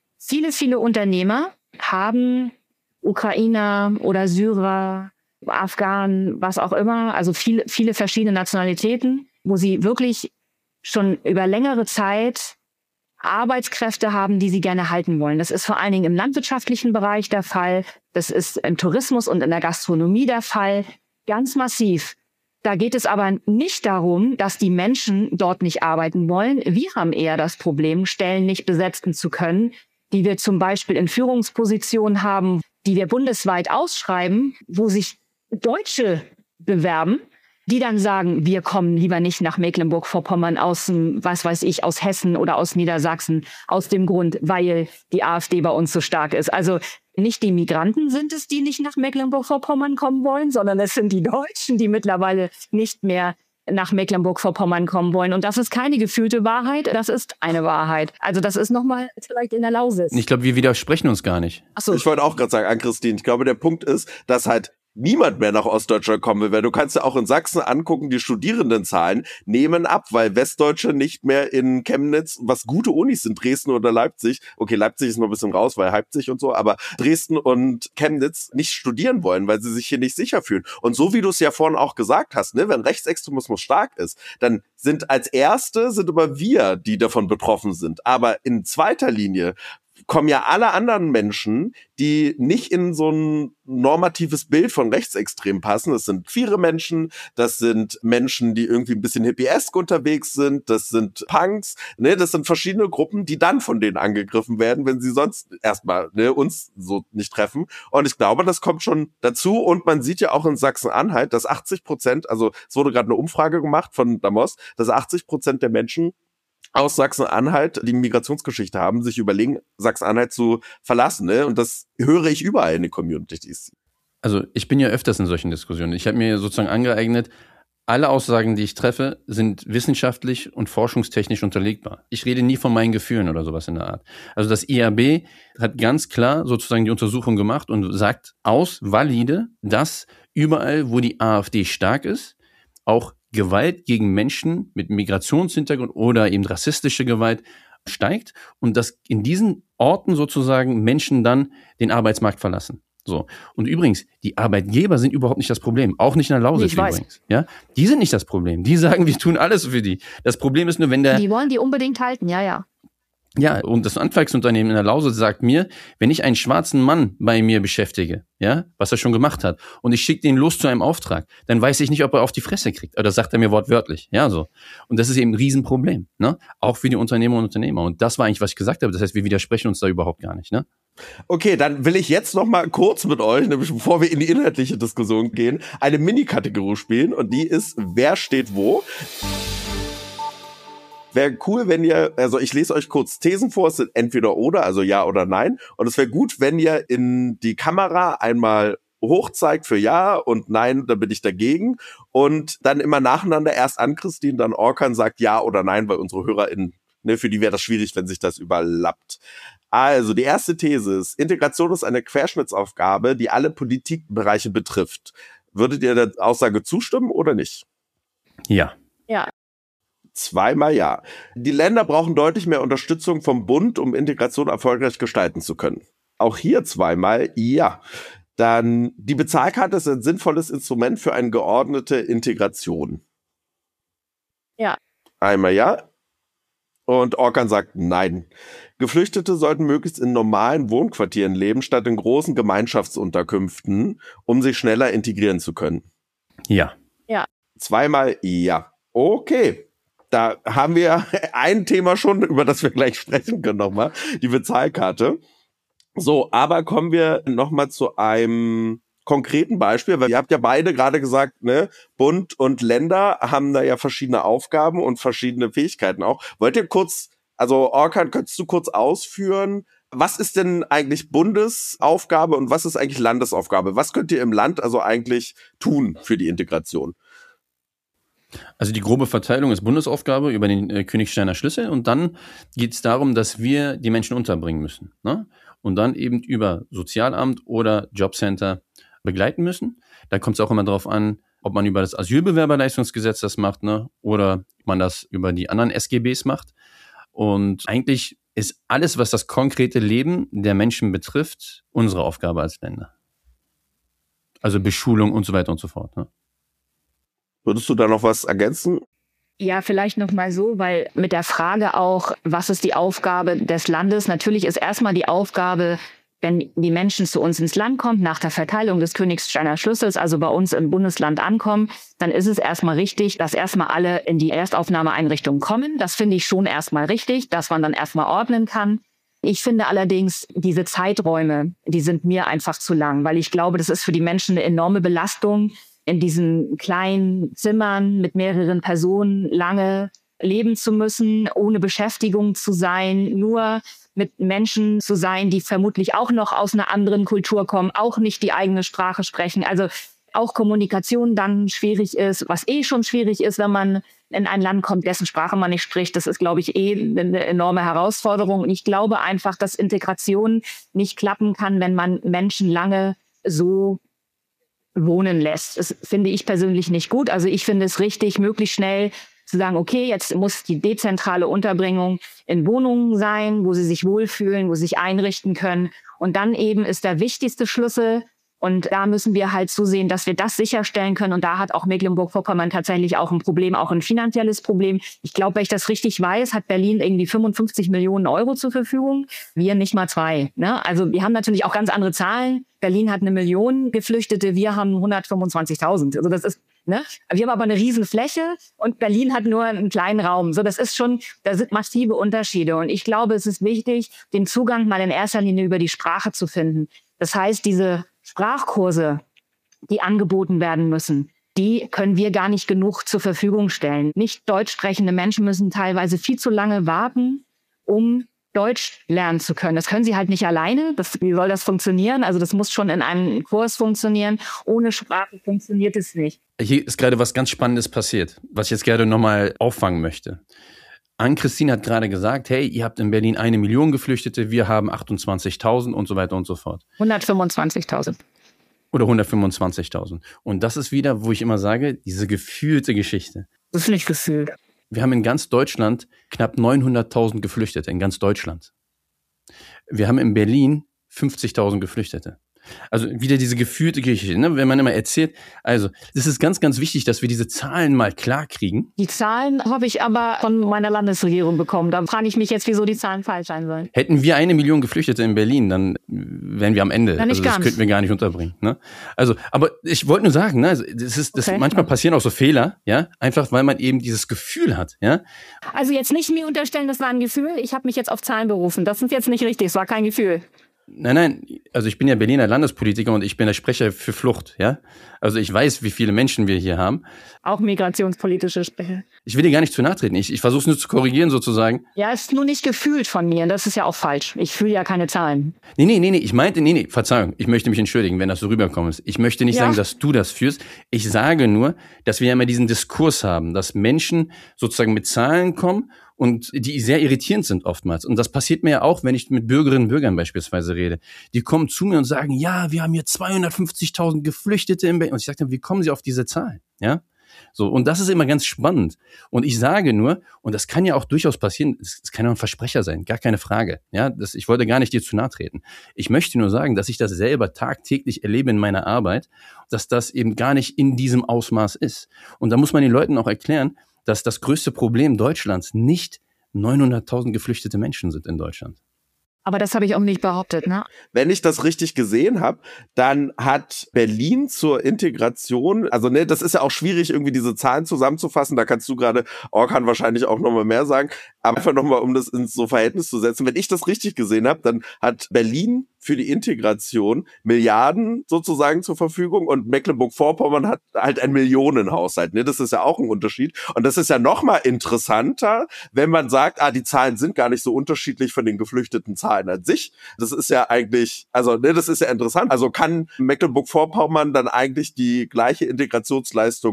Viele Unternehmer haben Ukrainer oder Syrer, Afghanen, was auch immer, also viele verschiedene Nationalitäten, wo sie wirklich schon über längere Zeit Arbeitskräfte haben, die sie gerne halten wollen. Das ist vor allen Dingen im landwirtschaftlichen Bereich der Fall. Das ist im Tourismus und in der Gastronomie der Fall. Ganz massiv. Da geht es aber nicht darum, dass die Menschen dort nicht arbeiten wollen. Wir haben eher das Problem, Stellen nicht besetzen zu können, die wir zum Beispiel in Führungspositionen haben, die wir bundesweit ausschreiben, wo sich Deutsche bewerben, die dann sagen, wir kommen lieber nicht nach Mecklenburg-Vorpommern aus, was weiß ich, aus Hessen oder aus Niedersachsen, aus dem Grund, weil die AfD bei uns so stark ist. Also nicht die Migranten sind es, die nicht nach Mecklenburg-Vorpommern kommen wollen, sondern es sind die Deutschen, die mittlerweile nicht mehr nach Mecklenburg-Vorpommern kommen wollen. Und das ist keine gefühlte Wahrheit, das ist eine Wahrheit. Also das ist nochmal vielleicht in der Lausitz. Ich glaube, wir widersprechen uns gar nicht. Ach so. Ich wollte auch gerade sagen, Ann-Christine, ich glaube, der Punkt ist, dass halt niemand mehr nach Ostdeutschland kommen will, weil du kannst ja auch in Sachsen angucken, die Studierendenzahlen nehmen ab, weil Westdeutsche nicht mehr in Chemnitz, was gute Unis sind, Dresden oder Leipzig, okay, Leipzig ist noch ein bisschen raus, weil Leipzig und so, aber Dresden und Chemnitz nicht studieren wollen, weil sie sich hier nicht sicher fühlen. Und so wie du es ja vorhin auch gesagt hast, ne, wenn Rechtsextremismus stark ist, dann sind aber wir, die davon betroffen sind. Aber in zweiter Linie kommen ja alle anderen Menschen, die nicht in so ein normatives Bild von Rechtsextrem passen. Das sind queere Menschen, das sind Menschen, die irgendwie ein bisschen hippiesk unterwegs sind, das sind Punks, ne, das sind verschiedene Gruppen, die dann von denen angegriffen werden, wenn sie sonst erstmal uns so nicht treffen. Und ich glaube, das kommt schon dazu. Und man sieht ja auch in Sachsen-Anhalt, dass 80%, also es wurde gerade eine Umfrage gemacht von Damos, dass 80% der Menschen aus Sachsen-Anhalt, die Migrationsgeschichte haben, sich überlegen, Sachsen-Anhalt zu verlassen. Ne? Und das höre ich überall in den Communities. Also ich bin ja öfters in solchen Diskussionen. Ich habe mir sozusagen angeeignet, alle Aussagen, die ich treffe, sind wissenschaftlich und forschungstechnisch unterlegbar. Ich rede nie von meinen Gefühlen oder sowas in der Art. Also das IAB hat ganz klar sozusagen die Untersuchung gemacht und sagt valide, dass überall, wo die AfD stark ist, auch Gewalt gegen Menschen mit Migrationshintergrund oder eben rassistische Gewalt steigt und dass in diesen Orten sozusagen Menschen dann den Arbeitsmarkt verlassen. So. Und übrigens, die Arbeitgeber sind überhaupt nicht das Problem. Auch nicht in der Lausitz übrigens. Ja? Die sind nicht das Problem. Die sagen, wir tun alles für die. Das Problem ist nur, wenn die wollen die unbedingt halten, ja. Ja, und das Handwerksunternehmen in der Lausitz sagt mir, wenn ich einen schwarzen Mann bei mir beschäftige, ja, was er schon gemacht hat, und ich schicke den los zu einem Auftrag, dann weiß ich nicht, ob er auf die Fresse kriegt. Oder sagt er mir wortwörtlich, ja, so. Und das ist eben ein Riesenproblem, ne? Auch für die Unternehmer und Unternehmer. Und das war eigentlich, was ich gesagt habe. Das heißt, wir widersprechen uns da überhaupt gar nicht, ne? Okay, dann will ich jetzt noch mal kurz mit euch, nämlich bevor wir in die inhaltliche Diskussion gehen, eine Mini-Kategorie spielen. Und die ist, wer steht wo? Wäre cool, wenn ihr, also ich lese euch kurz Thesen vor, es sind entweder oder, also ja oder nein. Und es wäre gut, wenn ihr in die Kamera einmal hoch zeigt für ja und nein, da bin ich dagegen. Und dann immer nacheinander erst Ann-Christine, dann Orkan sagt ja oder nein, weil unsere HörerInnen, ne, für die wäre das schwierig, wenn sich das überlappt. Also, die erste These ist, Integration ist eine Querschnittsaufgabe, die alle Politikbereiche betrifft. Würdet ihr der Aussage zustimmen oder nicht? Ja. Ja. Zweimal ja. Die Länder brauchen deutlich mehr Unterstützung vom Bund, um Integration erfolgreich gestalten zu können. Auch hier zweimal ja. Dann, die Bezahlkarte ist ein sinnvolles Instrument für eine geordnete Integration. Ja. Einmal ja. Und Orkan sagt nein. Geflüchtete sollten möglichst in normalen Wohnquartieren leben, statt in großen Gemeinschaftsunterkünften, um sich schneller integrieren zu können. Ja. Ja. Zweimal ja. Okay. Da haben wir ein Thema schon, über das wir gleich sprechen können nochmal, die Bezahlkarte. So, aber kommen wir nochmal zu einem konkreten Beispiel, weil ihr habt ja beide gerade gesagt, ne, Bund und Länder haben da ja verschiedene Aufgaben und verschiedene Fähigkeiten auch. Wollt ihr kurz, also Orkan, könntest du kurz ausführen, was ist denn eigentlich Bundesaufgabe und was ist eigentlich Landesaufgabe? Was könnt ihr im Land also eigentlich tun für die Integration? Also die grobe Verteilung ist Bundesaufgabe über den Königsteiner Schlüssel und dann geht es darum, dass wir die Menschen unterbringen müssen, ne? Und dann eben über Sozialamt oder Jobcenter begleiten müssen. Da kommt es auch immer darauf an, ob man über das Asylbewerberleistungsgesetz das macht, ne, oder ob man das über die anderen SGBs macht. Und eigentlich ist alles, was das konkrete Leben der Menschen betrifft, unsere Aufgabe als Länder. Also Beschulung und so weiter und so fort. Ne? Würdest du da noch was ergänzen? Ja, vielleicht noch mal so, weil mit der Frage auch, was ist die Aufgabe des Landes? Natürlich ist erstmal die Aufgabe, wenn die Menschen zu uns ins Land kommen, nach der Verteilung des Königsteiner Schlüssels, also bei uns im Bundesland ankommen, dann ist es erstmal richtig, dass erstmal alle in die Erstaufnahmeeinrichtung kommen. Das finde ich schon erstmal richtig, dass man dann erstmal ordnen kann. Ich finde allerdings, diese Zeiträume, die sind mir einfach zu lang, weil ich glaube, das ist für die Menschen eine enorme Belastung, in diesen kleinen Zimmern mit mehreren Personen lange leben zu müssen, ohne Beschäftigung zu sein, nur mit Menschen zu sein, die vermutlich auch noch aus einer anderen Kultur kommen, auch nicht die eigene Sprache sprechen. Also auch Kommunikation dann schwierig ist, was schon schwierig ist, wenn man in ein Land kommt, dessen Sprache man nicht spricht. Das ist, glaube ich, eine enorme Herausforderung. Und ich glaube einfach, dass Integration nicht klappen kann, wenn man Menschen lange so wohnen lässt. Das finde ich persönlich nicht gut. Also ich finde es richtig, möglichst schnell zu sagen, okay, jetzt muss die dezentrale Unterbringung in Wohnungen sein, wo sie sich wohlfühlen, wo sie sich einrichten können. Und dann eben ist der wichtigste Schlüssel, und da müssen wir halt zusehen, dass wir das sicherstellen können. Und da hat auch Mecklenburg-Vorpommern tatsächlich auch ein Problem, auch ein finanzielles Problem. Ich glaube, wenn ich das richtig weiß, hat Berlin irgendwie 55 Millionen Euro zur Verfügung. Wir nicht mal 2. Ne? Also wir haben natürlich auch ganz andere Zahlen. Berlin hat 1 Million Geflüchtete, wir haben 125.000. Also das ist, ne? Wir haben aber eine riesen Fläche und Berlin hat nur einen kleinen Raum. So, das ist schon, da sind massive Unterschiede. Und ich glaube, es ist wichtig, den Zugang mal in erster Linie über die Sprache zu finden. Das heißt, diese Sprachkurse, die angeboten werden müssen, die können wir gar nicht genug zur Verfügung stellen. Nicht deutsch sprechende Menschen müssen teilweise viel zu lange warten, um Deutsch lernen zu können. Das können sie halt nicht alleine. Wie soll das funktionieren? Also das muss schon in einem Kurs funktionieren. Ohne Sprache funktioniert es nicht. Hier ist gerade was ganz Spannendes passiert, was ich jetzt gerne nochmal auffangen möchte. Ann-Christine hat gerade gesagt, hey, ihr habt in Berlin 1 Million Geflüchtete, wir haben 28.000 und so weiter und so fort. 125.000. Oder 125.000. Und das ist wieder, wo ich immer sage, diese gefühlte Geschichte. Das ist nicht gefühlt. Wir haben in ganz Deutschland knapp 900.000 Geflüchtete, in ganz Deutschland. Wir haben in Berlin 50.000 Geflüchtete. Also wieder diese gefühlte Geschichte, ne? Wenn man immer erzählt, also das ist ganz, ganz wichtig, dass wir diese Zahlen mal klar kriegen. Die Zahlen habe ich aber von meiner Landesregierung bekommen. Da frage ich mich jetzt, wieso die Zahlen falsch sein sollen. Hätten wir 1 Million Geflüchtete in Berlin, dann wären wir am Ende. Ja, also das könnten wir gar nicht unterbringen. Ne? Also, aber ich wollte nur sagen, ne, also okay. Manchmal passieren auch so Fehler, ja, einfach weil man eben dieses Gefühl hat, ja. Also jetzt nicht mir unterstellen, das war ein Gefühl. Ich habe mich jetzt auf Zahlen berufen. Das ist jetzt nicht richtig. Es war kein Gefühl. Nein, also ich bin ja Berliner Landespolitiker und ich bin der Sprecher für Flucht, ja. Also ich weiß, wie viele Menschen wir hier haben. Auch migrationspolitische Sprecher. Ich will dir gar nicht zu nahe treten. Ich versuche es nur zu korrigieren sozusagen. Ja, ist nur nicht gefühlt von mir. Das ist ja auch falsch. Ich fühle ja keine Zahlen. Nee. Ich meinte, Verzeihung. Ich möchte mich entschuldigen, wenn das so rüberkommt. Ich möchte nicht sagen, dass du das führst. Ich sage nur, dass wir ja immer diesen Diskurs haben, dass Menschen sozusagen mit Zahlen kommen und die sehr irritierend sind oftmals. Und das passiert mir ja auch, wenn ich mit Bürgerinnen und Bürgern beispielsweise rede. Die kommen zu mir und sagen, ja, wir haben hier 250.000 Geflüchtete in Berlin. Und ich sage dann, wie kommen sie auf diese Zahlen? Ja? So, und das ist immer ganz spannend. Und ich sage nur, und das kann ja auch durchaus passieren, es kann ja ein Versprecher sein, gar keine Frage. Ja, ich wollte gar nicht dir zu nahe treten. Ich möchte nur sagen, dass ich das selber tagtäglich erlebe in meiner Arbeit, dass das eben gar nicht in diesem Ausmaß ist. Und da muss man den Leuten auch erklären, dass das größte Problem Deutschlands nicht 900.000 geflüchtete Menschen sind in Deutschland. Aber das habe ich auch nicht behauptet, ne? Wenn ich das richtig gesehen habe, dann hat Berlin zur Integration, also ne, das ist ja auch schwierig, irgendwie diese Zahlen zusammenzufassen, da kannst du gerade, Orkan wahrscheinlich auch nochmal mehr sagen, aber einfach nochmal, um das ins so Verhältnis zu setzen. Wenn ich das richtig gesehen habe, dann hat Berlin für die Integration Milliarden sozusagen zur Verfügung und Mecklenburg-Vorpommern hat halt ein Millionenhaushalt. Ne? Das ist ja auch ein Unterschied. Und das ist ja nochmal interessanter, wenn man sagt, die Zahlen sind gar nicht so unterschiedlich von den geflüchteten Zahlen an sich. Das ist ja eigentlich, also ne, das ist ja interessant. Also kann Mecklenburg-Vorpommern dann eigentlich die gleiche Integrationsleistung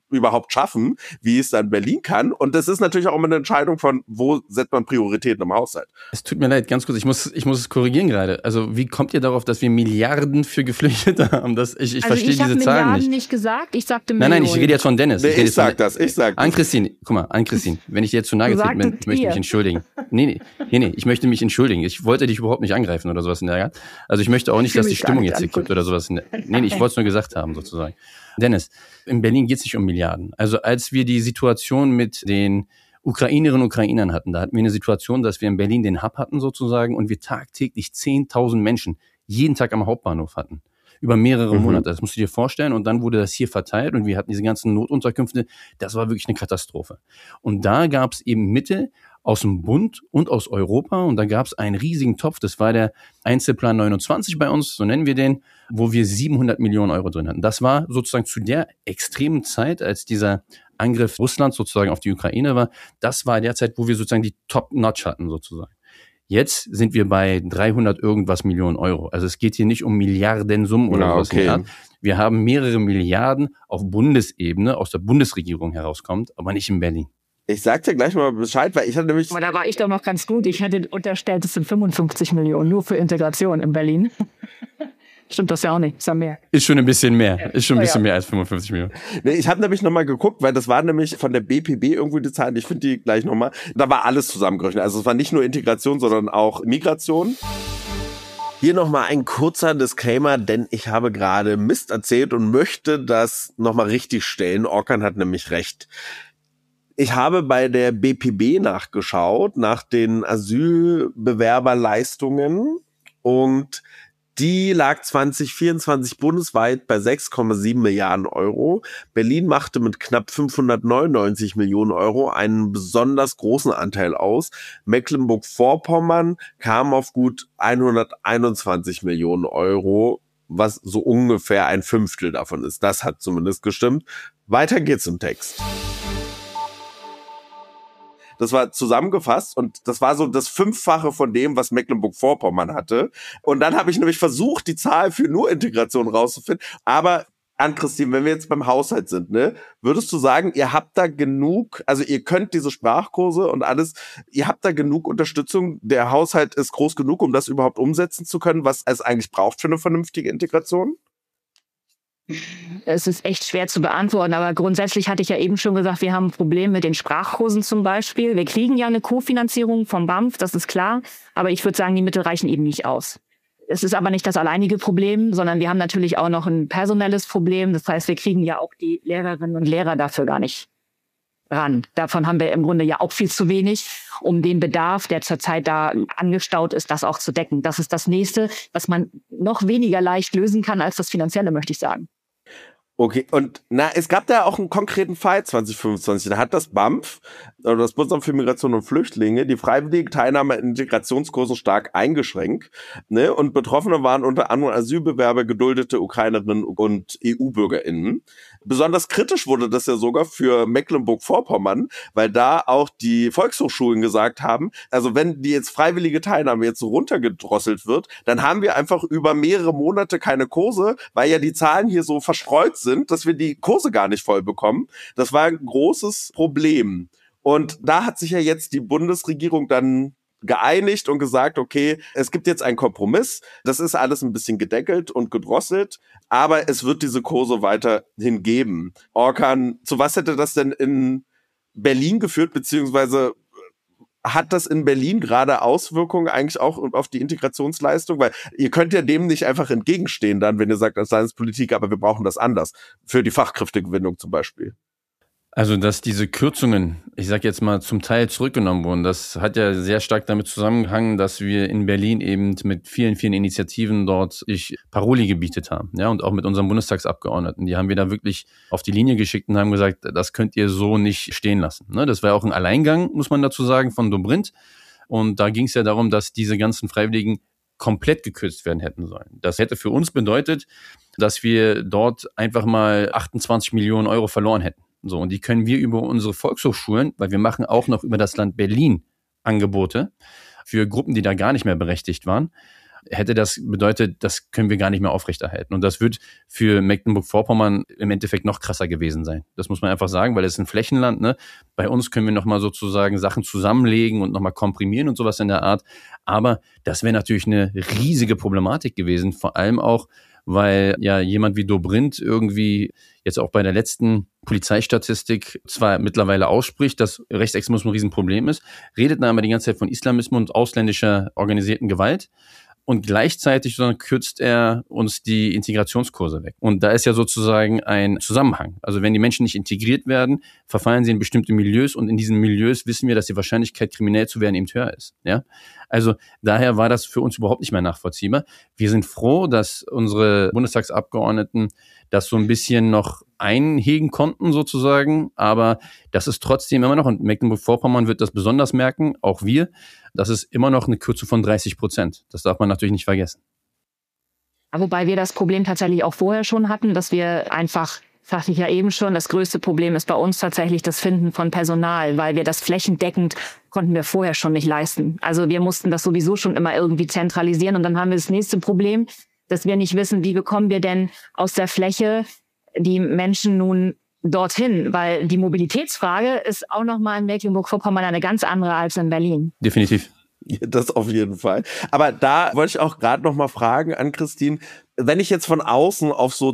überhaupt schaffen, wie es dann Berlin kann. Und das ist natürlich auch immer eine Entscheidung von, wo setzt man Prioritäten im Haushalt. Es tut mir leid, ganz kurz, ich muss es korrigieren gerade. Also wie kommt ihr darauf, dass wir Milliarden für Geflüchtete haben? Ich verstehe diese Zahlen nicht. Ich habe Milliarden nicht gesagt, ich sagte Millionen. Nein, ich rede jetzt von Dennis. Nee, ich sag das. Ann-Christine, guck mal, Ann-Christine, wenn ich dir jetzt zu nahe getreten bin, ich möchte mich entschuldigen. Nee, ich möchte mich entschuldigen. Ich wollte dich überhaupt nicht angreifen oder sowas in der Art. Also ich möchte auch nicht, dass die Stimmung jetzt hier kippt oder sowas. Nee, ich wollte es nur gesagt haben, sozusagen. Dennis, in Berlin geht es nicht um Milliarden. Also als wir die Situation mit den Ukrainerinnen und Ukrainern hatten, da hatten wir eine Situation, dass wir in Berlin den Hub hatten sozusagen und wir tagtäglich 10.000 Menschen jeden Tag am Hauptbahnhof hatten. Über mehrere Monate. Das musst du dir vorstellen. Und dann wurde das hier verteilt und wir hatten diese ganzen Notunterkünfte. Das war wirklich eine Katastrophe. Und da gab es eben Mittel aus dem Bund und aus Europa. Und da gab es einen riesigen Topf. Das war der Einzelplan 29 bei uns, so nennen wir den, wo wir 700 Millionen Euro drin hatten. Das war sozusagen zu der extremen Zeit, als dieser Angriff Russlands sozusagen auf die Ukraine war. Das war der Zeit, wo wir sozusagen die Top-Notch hatten sozusagen. Jetzt sind wir bei 300 irgendwas Millionen Euro. Also es geht hier nicht um Milliardensummen oder sowas. Okay. Wir haben mehrere Milliarden auf Bundesebene, aus der Bundesregierung herauskommt, aber nicht in Berlin. Ich sag dir gleich mal Bescheid, weil ich hatte nämlich... Aber da war ich doch noch ganz gut. Ich hätte unterstellt, es sind 55 Millionen nur für Integration in Berlin. Stimmt das ja auch nicht, ist ja mehr. Ist schon ein bisschen mehr. Ist schon ein bisschen mehr als 55 Millionen. Nee, ich habe nämlich nochmal geguckt, weil das war nämlich von der BPB irgendwie die Zahlen, ich finde die gleich nochmal. Da war alles zusammengerechnet. Also es war nicht nur Integration, sondern auch Migration. Hier nochmal ein kurzer Disclaimer, denn ich habe gerade Mist erzählt und möchte das nochmal richtig stellen. Orkan hat nämlich recht. Ich habe bei der BPB nachgeschaut, nach den Asylbewerberleistungen, und die lag 2024 bundesweit bei 6,7 Milliarden Euro. Berlin machte mit knapp 599 Millionen Euro einen besonders großen Anteil aus. Mecklenburg-Vorpommern kam auf gut 121 Millionen Euro, was so ungefähr ein Fünftel davon ist. Das hat zumindest gestimmt. Weiter geht's im Text. Das war zusammengefasst und das war so das Fünffache von dem, was Mecklenburg-Vorpommern hatte. Und dann habe ich nämlich versucht, die Zahl für nur Integration rauszufinden. Aber Ann-Christine, wenn wir jetzt beim Haushalt sind, ne, würdest du sagen, ihr habt da genug, also ihr könnt diese Sprachkurse und alles, ihr habt da genug Unterstützung, der Haushalt ist groß genug, um das überhaupt umsetzen zu können, was es eigentlich braucht für eine vernünftige Integration? Es ist echt schwer zu beantworten, aber grundsätzlich hatte ich ja eben schon gesagt, wir haben ein Problem mit den Sprachkursen zum Beispiel. Wir kriegen ja eine Kofinanzierung vom BAMF, das ist klar, aber ich würde sagen, die Mittel reichen eben nicht aus. Es ist aber nicht das alleinige Problem, sondern wir haben natürlich auch noch ein personelles Problem. Das heißt, wir kriegen ja auch die Lehrerinnen und Lehrer dafür gar nicht ran. Davon haben wir im Grunde ja auch viel zu wenig, um den Bedarf, der zurzeit da angestaut ist, das auch zu decken. Das ist das Nächste, was man noch weniger leicht lösen kann als das Finanzielle, möchte ich sagen. Okay, und es gab da auch einen konkreten Fall 2025. Da hat das BAMF, oder das Bundesamt für Migration und Flüchtlinge, die freiwillige Teilnahme an Integrationskursen stark eingeschränkt. Ne? Und Betroffene waren unter anderem Asylbewerber, geduldete Ukrainerinnen und EU-BürgerInnen. Besonders kritisch wurde das ja sogar für Mecklenburg-Vorpommern, weil da auch die Volkshochschulen gesagt haben, also wenn die jetzt freiwillige Teilnahme jetzt so runtergedrosselt wird, dann haben wir einfach über mehrere Monate keine Kurse, weil ja die Zahlen hier so verstreut sind, dass wir die Kurse gar nicht voll bekommen. Das war ein großes Problem. Und da hat sich ja jetzt die Bundesregierung dann geeinigt und gesagt, okay, es gibt jetzt einen Kompromiss, das ist alles ein bisschen gedeckelt und gedrosselt, aber es wird diese Kurse weiterhin geben. Orkan, zu was hätte das denn in Berlin geführt, beziehungsweise hat das in Berlin gerade Auswirkungen eigentlich auch auf die Integrationsleistung? Weil ihr könnt ja dem nicht einfach entgegenstehen dann, wenn ihr sagt, das ist Politik, aber wir brauchen das anders. Für die Fachkräftegewinnung zum Beispiel. Also, dass diese Kürzungen, ich sag jetzt mal, zum Teil zurückgenommen wurden, das hat ja sehr stark damit zusammengehangen, dass wir in Berlin eben mit vielen, vielen Initiativen dort Paroli gebietet haben, ja, und auch mit unseren Bundestagsabgeordneten. Die haben wir da wirklich auf die Linie geschickt und haben gesagt, das könnt ihr so nicht stehen lassen. Ne? Das war auch ein Alleingang, muss man dazu sagen, von Dobrindt. Und da ging es ja darum, dass diese ganzen Freiwilligen komplett gekürzt werden hätten sollen. Das hätte für uns bedeutet, dass wir dort einfach mal 28 Millionen Euro verloren hätten. So, und die können wir über unsere Volkshochschulen, weil wir machen auch noch über das Land Berlin Angebote für Gruppen, die da gar nicht mehr berechtigt waren. hätte das bedeutet, das können wir gar nicht mehr aufrechterhalten. Und das wird für Mecklenburg-Vorpommern im Endeffekt noch krasser gewesen sein. Das muss man einfach sagen, weil es ist ein Flächenland. Ne? Bei uns können wir nochmal sozusagen Sachen zusammenlegen und nochmal komprimieren und sowas in der Art. Aber das wäre natürlich eine riesige Problematik gewesen, vor allem auch, weil ja jemand wie Dobrindt irgendwie jetzt auch bei der letzten Polizeistatistik zwar mittlerweile ausspricht, dass Rechtsextremismus ein Riesenproblem ist, redet dann aber die ganze Zeit von Islamismus und ausländischer organisierten Gewalt. Und gleichzeitig kürzt er uns die Integrationskurse weg. Und da ist ja sozusagen ein Zusammenhang. Also wenn die Menschen nicht integriert werden, verfallen sie in bestimmte Milieus und in diesen Milieus wissen wir, dass die Wahrscheinlichkeit, kriminell zu werden, eben höher ist. Ja? Also daher war das für uns überhaupt nicht mehr nachvollziehbar. Wir sind froh, dass unsere Bundestagsabgeordneten das so ein bisschen noch einhegen konnten sozusagen, aber das ist trotzdem immer noch, und Mecklenburg-Vorpommern wird das besonders merken, auch wir, das ist immer noch eine Kürzung von 30%. Das darf man natürlich nicht vergessen. Wobei wir das Problem tatsächlich auch vorher schon hatten, dass wir einfach, sagte ich ja eben schon, das größte Problem ist bei uns tatsächlich das Finden von Personal, weil wir das flächendeckend konnten wir vorher schon nicht leisten. Also wir mussten das sowieso schon immer irgendwie zentralisieren und dann haben wir das nächste Problem, dass wir nicht wissen, wie bekommen wir denn aus der Fläche die Menschen nun dorthin, weil die Mobilitätsfrage ist auch nochmal in Mecklenburg-Vorpommern eine ganz andere als in Berlin. Definitiv. Ja, das auf jeden Fall. Aber da wollte ich auch gerade noch mal fragen an Christine, wenn ich jetzt von außen auf so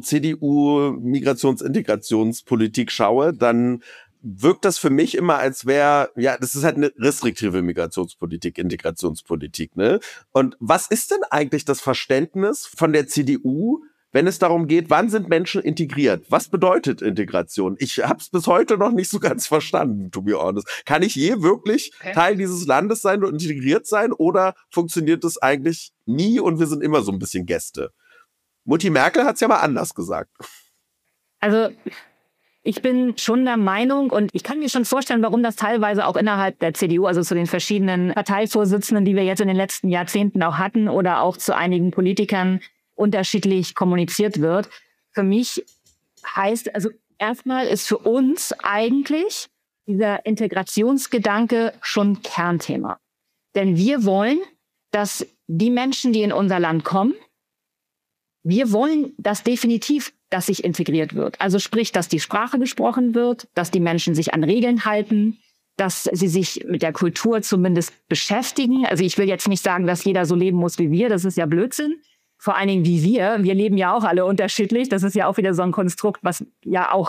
CDU-Migrations-Integrationspolitik schaue, dann wirkt das für mich immer, als wäre, ja, das ist halt eine restriktive Migrationspolitik, Integrationspolitik, ne? Und was ist denn eigentlich das Verständnis von der CDU, wenn es darum geht, wann sind Menschen integriert? Was bedeutet Integration? Ich habe es bis heute noch nicht so ganz verstanden, to be honest. Kann ich je wirklich Teil dieses Landes sein und integriert sein oder funktioniert das eigentlich nie und wir sind immer so ein bisschen Gäste? Mutti Merkel hat es ja mal anders gesagt. Also ich bin schon der Meinung und ich kann mir schon vorstellen, warum das teilweise auch innerhalb der CDU, also zu den verschiedenen Parteivorsitzenden, die wir jetzt in den letzten Jahrzehnten auch hatten oder auch zu einigen Politikern unterschiedlich kommuniziert wird. Für mich heißt, also erstmal ist für uns eigentlich dieser Integrationsgedanke schon Kernthema. Denn wir wollen, dass die Menschen, die in unser Land kommen, wir wollen das definitiv, dass sich integriert wird. Also sprich, dass die Sprache gesprochen wird, dass die Menschen sich an Regeln halten, dass sie sich mit der Kultur zumindest beschäftigen. Also ich will jetzt nicht sagen, dass jeder so leben muss wie wir, das ist ja Blödsinn. Vor allen Dingen wie wir. Wir leben ja auch alle unterschiedlich. Das ist ja auch wieder so ein Konstrukt, was ja auch,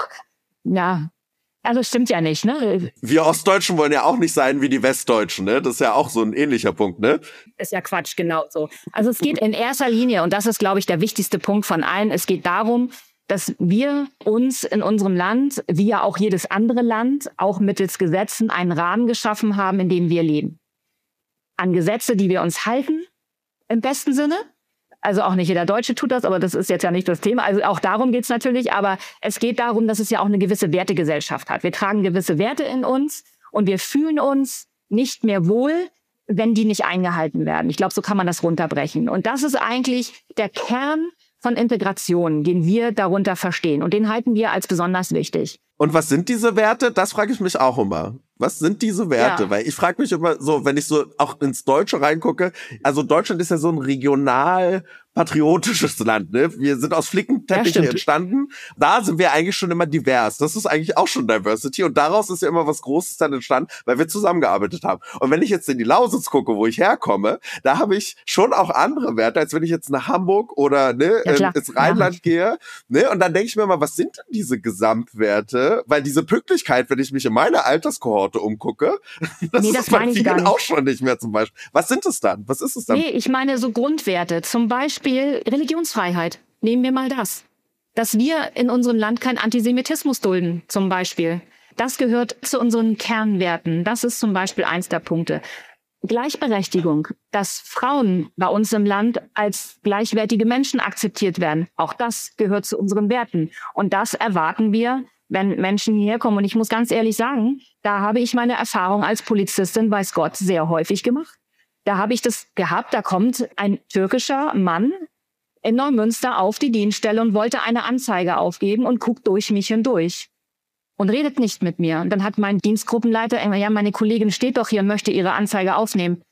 ja, also stimmt ja nicht, ne? Wir Ostdeutschen wollen ja auch nicht sein wie die Westdeutschen, ne? Das ist ja auch so ein ähnlicher Punkt, ne? Ist ja Quatsch, genau so. Also es geht in erster Linie, und das ist, glaube ich, der wichtigste Punkt von allen, es geht darum, dass wir uns in unserem Land, wie ja auch jedes andere Land, auch mittels Gesetzen einen Rahmen geschaffen haben, in dem wir leben. An Gesetze, die wir uns halten, im besten Sinne. Also auch nicht jeder Deutsche tut das, aber das ist jetzt ja nicht das Thema. Also auch darum geht es natürlich, aber es geht darum, dass es ja auch eine gewisse Wertegesellschaft hat. Wir tragen gewisse Werte in uns und wir fühlen uns nicht mehr wohl, wenn die nicht eingehalten werden. Ich glaube, so kann man das runterbrechen. Und das ist eigentlich der Kern von Integration, den wir darunter verstehen. Und den halten wir als besonders wichtig. Und was sind diese Werte? Das frage ich mich auch immer. Was sind diese Werte? Ja. Weil ich frage mich immer so, wenn ich so auch ins Deutsche reingucke, also Deutschland ist ja so ein regional patriotisches Land, ne? Wir sind aus Flickenteppichen entstanden. Da sind wir eigentlich schon immer divers. Das ist eigentlich auch schon Diversity. Und daraus ist ja immer was Großes dann entstanden, weil wir zusammengearbeitet haben. Und wenn ich jetzt in die Lausitz gucke, wo ich herkomme, da habe ich schon auch andere Werte, als wenn ich jetzt nach Hamburg oder ins Rheinland gehe. Ne? Und dann denke ich mir mal, was sind denn diese Gesamtwerte? Weil diese Pünktlichkeit, wenn ich mich in meiner Alterskohorte umgucke, das ist bei vielen auch schon nicht mehr zum Beispiel. Was sind es dann? Was ist es dann? Nee, ich meine so Grundwerte. Zum Beispiel Religionsfreiheit. Nehmen wir mal das. Dass wir in unserem Land keinen Antisemitismus dulden, zum Beispiel. Das gehört zu unseren Kernwerten. Das ist zum Beispiel eins der Punkte. Gleichberechtigung, dass Frauen bei uns im Land als gleichwertige Menschen akzeptiert werden. Auch das gehört zu unseren Werten. Und das erwarten wir, wenn Menschen hierher kommen. Und ich muss ganz ehrlich sagen, da habe ich meine Erfahrung als Polizistin, weiß Gott, sehr häufig gemacht. Da habe ich das gehabt, da kommt ein türkischer Mann in Neumünster auf die Dienststelle und wollte eine Anzeige aufgeben und guckt durch mich hindurch und redet nicht mit mir. Und dann hat mein Dienstgruppenleiter, ja, meine Kollegin steht doch hier und möchte ihre Anzeige aufnehmen.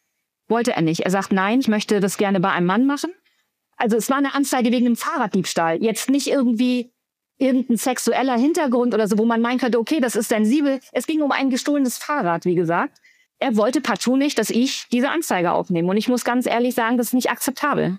wollte er nicht. Er sagt, nein, ich möchte das gerne bei einem Mann machen. Also es war eine Anzeige wegen einem Fahrraddiebstahl. Jetzt nicht irgendwie irgendein sexueller Hintergrund oder so, wo man meinen könnte, okay, das ist sensibel. Es ging um ein gestohlenes Fahrrad, wie gesagt. Er wollte partout nicht, dass ich diese Anzeige aufnehme. Und ich muss ganz ehrlich sagen, das ist nicht akzeptabel.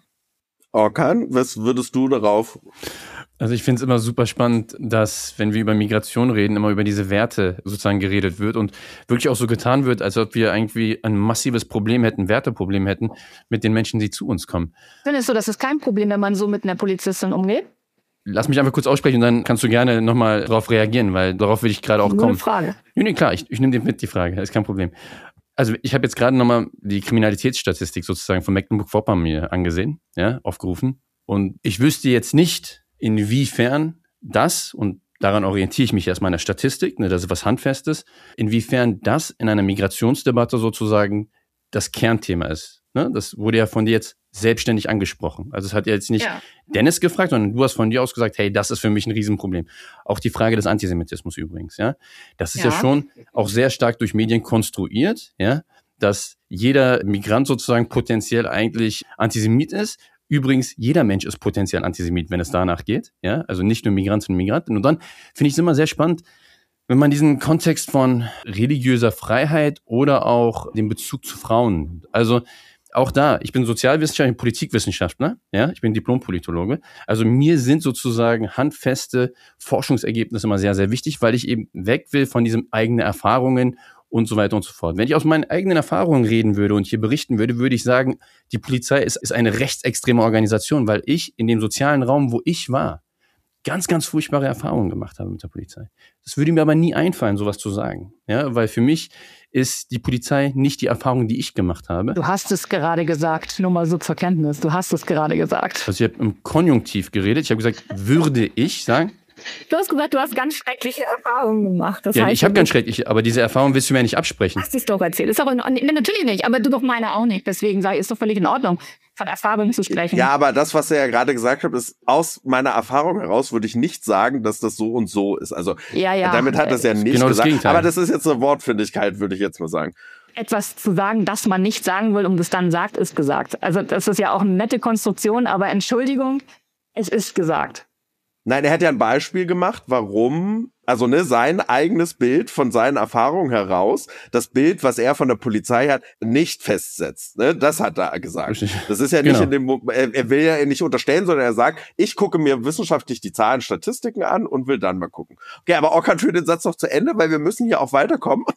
Orkan, was würdest du darauf? Also ich finde es immer super spannend, dass, wenn wir über Migration reden, immer über diese Werte sozusagen geredet wird und wirklich auch so getan wird, als ob wir irgendwie ein massives Problem hätten, Werteproblem hätten mit den Menschen, die zu uns kommen. Findest du, das ist kein Problem, wenn man so mit einer Polizistin umgeht? Lass mich einfach kurz aussprechen und dann kannst du gerne nochmal darauf reagieren, weil darauf will ich gerade auch kommen. Nur eine Frage. Nee, klar, ich nehme dir mit die Frage, das ist kein Problem. Also ich habe jetzt gerade nochmal die Kriminalitätsstatistik sozusagen von Mecklenburg-Vorpommern mir angesehen, ja, aufgerufen. Und ich wüsste jetzt nicht, inwiefern das, und daran orientiere ich mich erstmal an der Statistik, ne, das ist was Handfestes, inwiefern das in einer Migrationsdebatte sozusagen das Kernthema ist. Ne? Das wurde ja von dir jetzt selbstständig angesprochen. Also es hat ja jetzt nicht Dennis gefragt, sondern du hast von dir aus gesagt, hey, das ist für mich ein Riesenproblem. Auch die Frage des Antisemitismus übrigens, ja. Das ist ja schon auch sehr stark durch Medien konstruiert, ja, dass jeder Migrant sozusagen potenziell eigentlich Antisemit ist. Übrigens, jeder Mensch ist potenziell Antisemit, wenn es danach geht, ja. Also nicht nur Migranten und Migranten. Und dann finde ich es immer sehr spannend, wenn man diesen Kontext von religiöser Freiheit oder auch den Bezug zu Frauen, also auch da, ich bin Sozialwissenschaftler und Politikwissenschaftler, ja, ich bin Diplompolitologe. Also mir sind sozusagen handfeste Forschungsergebnisse immer sehr, sehr wichtig, weil ich eben weg will von diesen eigenen Erfahrungen und so weiter und so fort. Wenn ich aus meinen eigenen Erfahrungen reden würde und hier berichten würde, würde ich sagen, die Polizei ist eine rechtsextreme Organisation, weil ich in dem sozialen Raum, wo ich war, ganz, ganz furchtbare Erfahrungen gemacht habe mit der Polizei. Das würde mir aber nie einfallen, sowas zu sagen. Ja, weil für mich ist die Polizei nicht die Erfahrung, die ich gemacht habe. Du hast es gerade gesagt, nur mal so zur Kenntnis. Du hast es gerade gesagt. Also ich habe im Konjunktiv geredet. Ich habe gesagt, würde ich sagen. Du hast gesagt, du hast ganz schreckliche Erfahrungen gemacht. Das ja, heißt, ich habe ganz schreckliche, aber diese Erfahrung willst du mir ja nicht absprechen. Hast du es doch erzählt. Ist auch natürlich nicht, aber du doch meine auch nicht. Deswegen sage ich, ist doch völlig in Ordnung, von Erfahrung zu sprechen. Ja, aber das, was er ja gerade gesagt hat, ist, aus meiner Erfahrung heraus würde ich nicht sagen, dass das so und so ist. Also damit hat er es ja nicht genau gesagt. Das aber das ist jetzt eine Wortfindigkeit, würde ich jetzt mal sagen. Etwas zu sagen, das man nicht sagen will und es dann sagt, ist gesagt. Also das ist ja auch eine nette Konstruktion, aber Entschuldigung, es ist gesagt. Nein, er hat ja ein Beispiel gemacht, warum, also sein eigenes Bild von seinen Erfahrungen heraus, das Bild, was er von der Polizei hat, nicht festsetzt. Ne? Das hat er gesagt. Das ist ja nicht in dem, er will ja nicht unterstellen, sondern er sagt, ich gucke mir wissenschaftlich die Zahlen, Statistiken an und will dann mal gucken. Okay, aber Orkan führt den Satz noch zu Ende, weil wir müssen hier auch weiterkommen.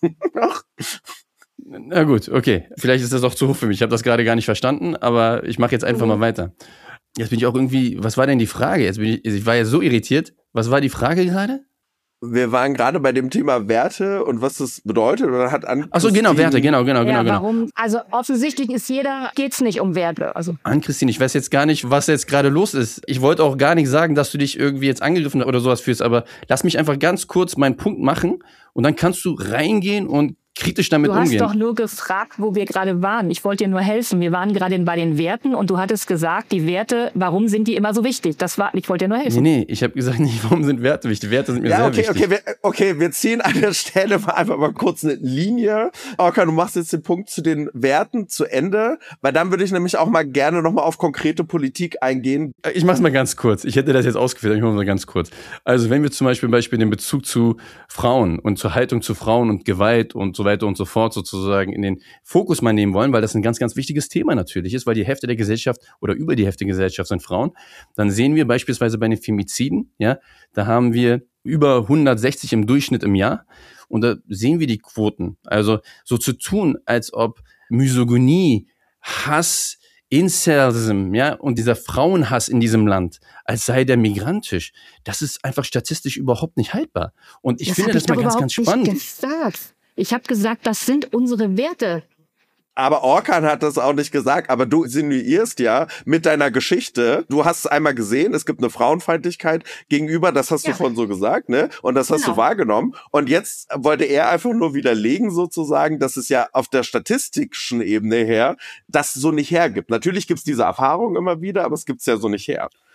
Na gut, okay. Vielleicht ist das auch zu hoch für mich. Ich habe das gerade gar nicht verstanden, aber ich mache jetzt einfach mal weiter. Jetzt bin ich auch irgendwie, was war denn die Frage? Ich war ja so irritiert. Was war die Frage gerade? Wir waren gerade bei dem Thema Werte und was das bedeutet. Oder hat Achso, genau, Werte, genau. Warum? Also offensichtlich geht's nicht um Werte. Also. Ann-Christine, ich weiß jetzt gar nicht, was jetzt gerade los ist. Ich wollte auch gar nicht sagen, dass du dich irgendwie jetzt angegriffen oder sowas fühlst, aber lass mich einfach ganz kurz meinen Punkt machen und dann kannst du reingehen und kritisch damit umgehen. Du hast doch nur gefragt, wo wir gerade waren. Ich wollte dir nur helfen. Wir waren gerade bei den Werten und du hattest gesagt, die Werte, warum sind die immer so wichtig? Ich wollte dir nur helfen. Nee, ich habe gesagt, nicht, warum sind Werte wichtig? Werte sind mir sehr wichtig. Wir ziehen an der Stelle einfach mal kurz eine Linie. Okay, du machst jetzt den Punkt zu den Werten zu Ende, weil dann würde ich nämlich auch mal gerne nochmal auf konkrete Politik eingehen. Ich mach's mal ganz kurz. Ich hätte das jetzt ausgeführt, aber ich mach's mal ganz kurz. Also wenn wir zum Beispiel den Bezug zu Frauen und zur Haltung zu Frauen und Gewalt und so weiter und so fort sozusagen in den Fokus mal nehmen wollen, weil das ein ganz, ganz wichtiges Thema natürlich ist, weil die Hälfte der Gesellschaft oder über die Hälfte der Gesellschaft sind Frauen, dann sehen wir beispielsweise bei den Femiziden, ja, da haben wir über 160 im Durchschnitt im Jahr und da sehen wir die Quoten. Also so zu tun, als ob Misogynie, Hass, Incelsism, ja, und dieser Frauenhass in diesem Land, als sei der migrantisch, das ist einfach statistisch überhaupt nicht haltbar. Und ich finde das mal ganz, ganz spannend. Ich habe gesagt, das sind unsere Werte. Aber Orkan hat das auch nicht gesagt, aber du insinuierst ja mit deiner Geschichte, du hast es einmal gesehen, es gibt eine Frauenfeindlichkeit gegenüber, das hast du vorhin so gesagt, ne? Und das hast du wahrgenommen. Und jetzt wollte er einfach nur widerlegen sozusagen, dass es ja auf der statistischen Ebene her das so nicht hergibt. Natürlich gibt's diese Erfahrung immer wieder, aber es gibt's ja so nicht her.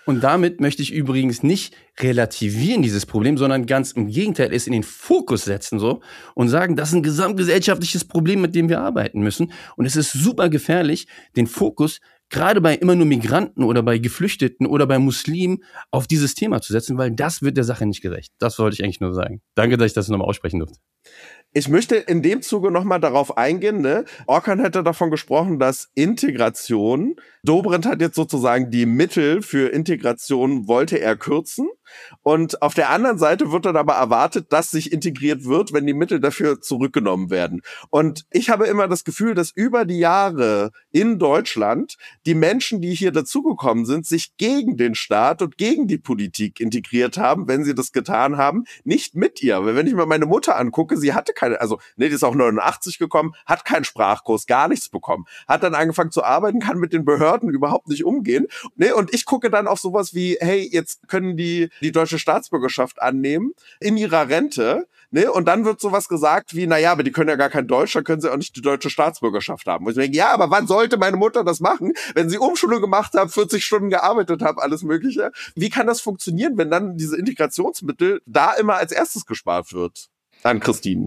Und damit möchte ich übrigens nicht relativieren, dieses Problem, sondern ganz im Gegenteil, es in den Fokus setzen so und sagen, das ist ein gesamtgesellschaftliches Problem, mit dem wir arbeiten müssen. Und es ist super gefährlich, den Fokus gerade bei immer nur Migranten oder bei Geflüchteten oder bei Muslimen auf dieses Thema zu setzen, weil das wird der Sache nicht gerecht. Das wollte ich eigentlich nur sagen. Danke, dass ich das nochmal aussprechen durfte. Ich möchte in dem Zuge nochmal darauf eingehen, ne? Orkan hätte davon gesprochen, dass Integration, Dobrindt hat jetzt sozusagen die Mittel für Integration, wollte er kürzen. Und auf der anderen Seite wird dann aber erwartet, dass sich integriert wird, wenn die Mittel dafür zurückgenommen werden. Und ich habe immer das Gefühl, dass über die Jahre in Deutschland die Menschen, die hier dazugekommen sind, sich gegen den Staat und gegen die Politik integriert haben, wenn sie das getan haben, nicht mit ihr. Weil wenn ich mir meine Mutter angucke, sie hatte die ist auch 89 gekommen, hat keinen Sprachkurs, gar nichts bekommen, hat dann angefangen zu arbeiten, kann mit den Behörden überhaupt nicht umgehen. Ne? Und ich gucke dann auf sowas wie, hey, jetzt können die deutsche Staatsbürgerschaft annehmen in ihrer Rente. Ne? Und dann wird sowas gesagt wie, naja, aber die können ja gar kein Deutsch, dann können sie auch nicht die deutsche Staatsbürgerschaft haben. Und ich denke, ja, aber wann sollte meine Mutter das machen, wenn sie Umschulung gemacht hat, 40 Stunden gearbeitet hat, alles Mögliche? Wie kann das funktionieren, wenn dann diese Integrationsmittel da immer als erstes gespart wird? An Christine.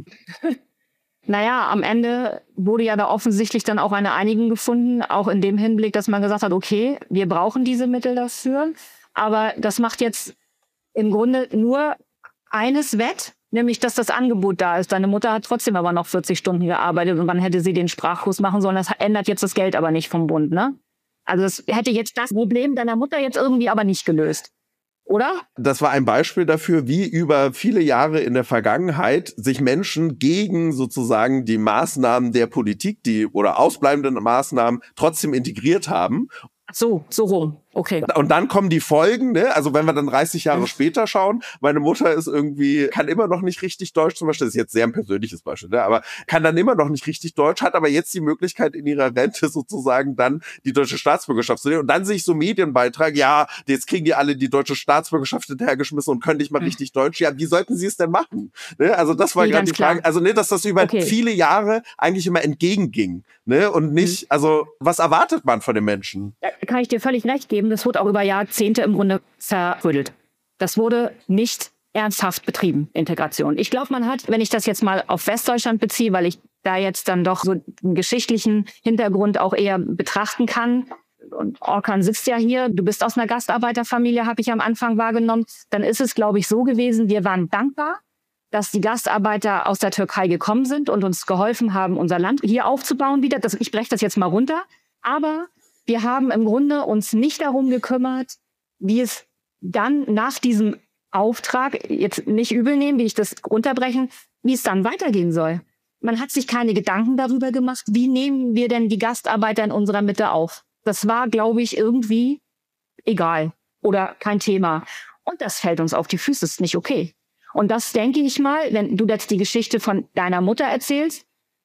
Naja, am Ende wurde ja da offensichtlich dann auch eine Einigung gefunden, auch in dem Hinblick, dass man gesagt hat, okay, wir brauchen diese Mittel dafür, aber das macht jetzt im Grunde nur eines wett, nämlich, dass das Angebot da ist. Deine Mutter hat trotzdem aber noch 40 Stunden gearbeitet und wann hätte sie den Sprachkurs machen sollen? Das ändert jetzt das Geld aber nicht vom Bund, ne? Also das hätte jetzt das Problem deiner Mutter jetzt irgendwie aber nicht gelöst. Oder? Das war ein Beispiel dafür, wie über viele Jahre in der Vergangenheit sich Menschen gegen sozusagen die Maßnahmen der Politik, oder ausbleibenden Maßnahmen trotzdem integriert haben. Ach so rum. Okay. Und dann kommen die Folgen, ne? Also wenn wir dann 30 Jahre später schauen, meine Mutter ist irgendwie, kann immer noch nicht richtig Deutsch zum Beispiel, das ist jetzt sehr ein persönliches Beispiel, ne? Aber kann dann immer noch nicht richtig Deutsch, hat aber jetzt die Möglichkeit in ihrer Rente sozusagen dann die deutsche Staatsbürgerschaft zu nehmen. Und dann sehe ich so Medienbeitrag, ja, jetzt kriegen die alle die deutsche Staatsbürgerschaft hinterhergeschmissen und können nicht mal richtig Deutsch. Ja, wie sollten sie es denn machen? Ne? Also das war gerade die Frage. Also ne, dass das über viele Jahre eigentlich immer entgegenging. Ne? Und nicht, also was erwartet man von den Menschen? Da kann ich dir völlig recht geben. Das wurde auch über Jahrzehnte im Grunde zerrüttelt. Das wurde nicht ernsthaft betrieben, Integration. Ich glaube, man hat, wenn ich das jetzt mal auf Westdeutschland beziehe, weil ich da jetzt dann doch so einen geschichtlichen Hintergrund auch eher betrachten kann, und Orkan sitzt ja hier, du bist aus einer Gastarbeiterfamilie, habe ich am Anfang wahrgenommen, dann ist es, glaube ich, so gewesen, wir waren dankbar, dass die Gastarbeiter aus der Türkei gekommen sind und uns geholfen haben, unser Land hier aufzubauen wieder. Ich breche das jetzt mal runter, aber wir haben im Grunde uns nicht darum gekümmert, wie es dann nach diesem Auftrag, jetzt nicht übel nehmen, wie ich das runterbrechen, wie es dann weitergehen soll. Man hat sich keine Gedanken darüber gemacht, wie nehmen wir denn die Gastarbeiter in unserer Mitte auf. Das war, glaube ich, irgendwie egal oder kein Thema. Und das fällt uns auf die Füße, das ist nicht okay. Und das denke ich mal, wenn du jetzt die Geschichte von deiner Mutter erzählst,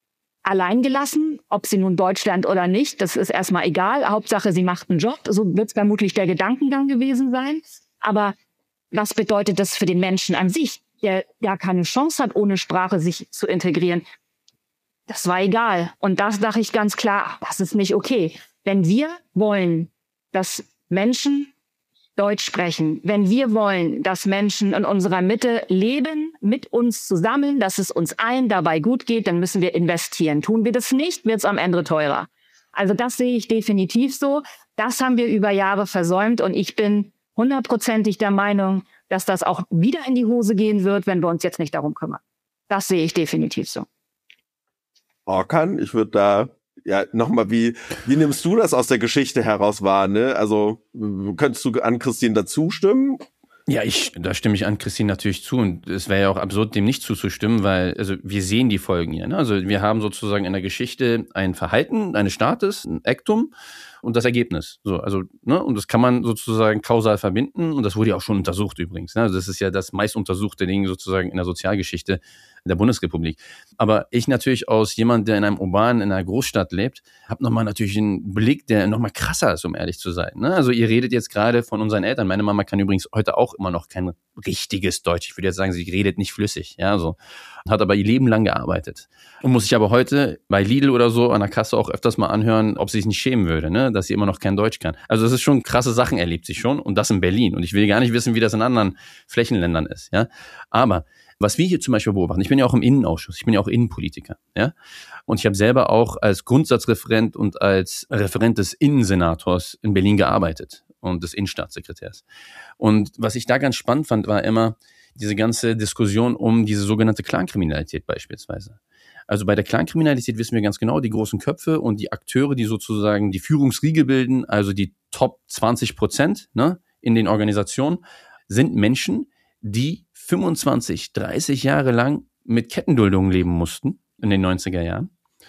allein gelassen, ob sie nun Deutsch lernt oder nicht, das ist erstmal egal. Hauptsache, sie macht einen Job. So wird es vermutlich der Gedankengang gewesen sein. Aber was bedeutet das für den Menschen an sich, der ja keine Chance hat, ohne Sprache sich zu integrieren? Das war egal. Und das dachte ich ganz klar, das ist nicht okay. Wenn wir wollen, dass Menschen Deutsch sprechen, wenn wir wollen, dass Menschen in unserer Mitte leben, mit uns zusammen, dass es uns allen dabei gut geht, dann müssen wir investieren. Tun wir das nicht, wird es am Ende teurer. Also das sehe ich definitiv so. Das haben wir über Jahre versäumt und ich bin 100%ig der Meinung, dass das auch wieder in die Hose gehen wird, wenn wir uns jetzt nicht darum kümmern. Das sehe ich definitiv so. Orkan, ich würde da ja nochmal, wie nimmst du das aus der Geschichte heraus wahr? Ne? Also könntest du an Christine dazu stimmen? Ja, da stimme ich an Christine natürlich zu und es wäre ja auch absurd, dem nicht zuzustimmen, weil also wir sehen die Folgen hier. Ne? Also wir haben sozusagen in der Geschichte ein Verhalten eines Staates, ein Aktum und das Ergebnis. So, also ne, und das kann man sozusagen kausal verbinden und das wurde ja auch schon untersucht übrigens. Ne? Also das ist ja das meist untersuchte Ding sozusagen in der Sozialgeschichte der Bundesrepublik. Aber ich natürlich aus jemand, der in einer Großstadt lebt, habe nochmal natürlich einen Blick, der nochmal krasser ist, um ehrlich zu sein. Ne? Also ihr redet jetzt gerade von unseren Eltern. Meine Mama kann übrigens heute auch immer noch kein richtiges Deutsch. Ich würde jetzt sagen, sie redet nicht flüssig, ja, so. Hat aber ihr Leben lang gearbeitet. Und muss sich aber heute bei Lidl oder so an der Kasse auch öfters mal anhören, ob sie sich nicht schämen würde, ne, dass sie immer noch kein Deutsch kann. Also das ist schon krasse Sachen, erlebt sie schon, und das in Berlin. Und ich will gar nicht wissen, wie das in anderen Flächenländern ist, ja. Aber was wir hier zum Beispiel beobachten, ich bin ja auch im Innenausschuss, ich bin ja auch Innenpolitiker, ja. Und ich habe selber auch als Grundsatzreferent und als Referent des Innensenators in Berlin gearbeitet und des Innenstaatssekretärs. Und was ich da ganz spannend fand, war immer diese ganze Diskussion um diese sogenannte Clankriminalität beispielsweise. Also bei der Clankriminalität wissen wir ganz genau, die großen Köpfe und die Akteure, die sozusagen die Führungsriege bilden, also die Top 20%, ne, in den Organisationen, sind Menschen, die 25, 30 Jahre lang mit Kettenduldungen leben mussten in den 90er Jahren.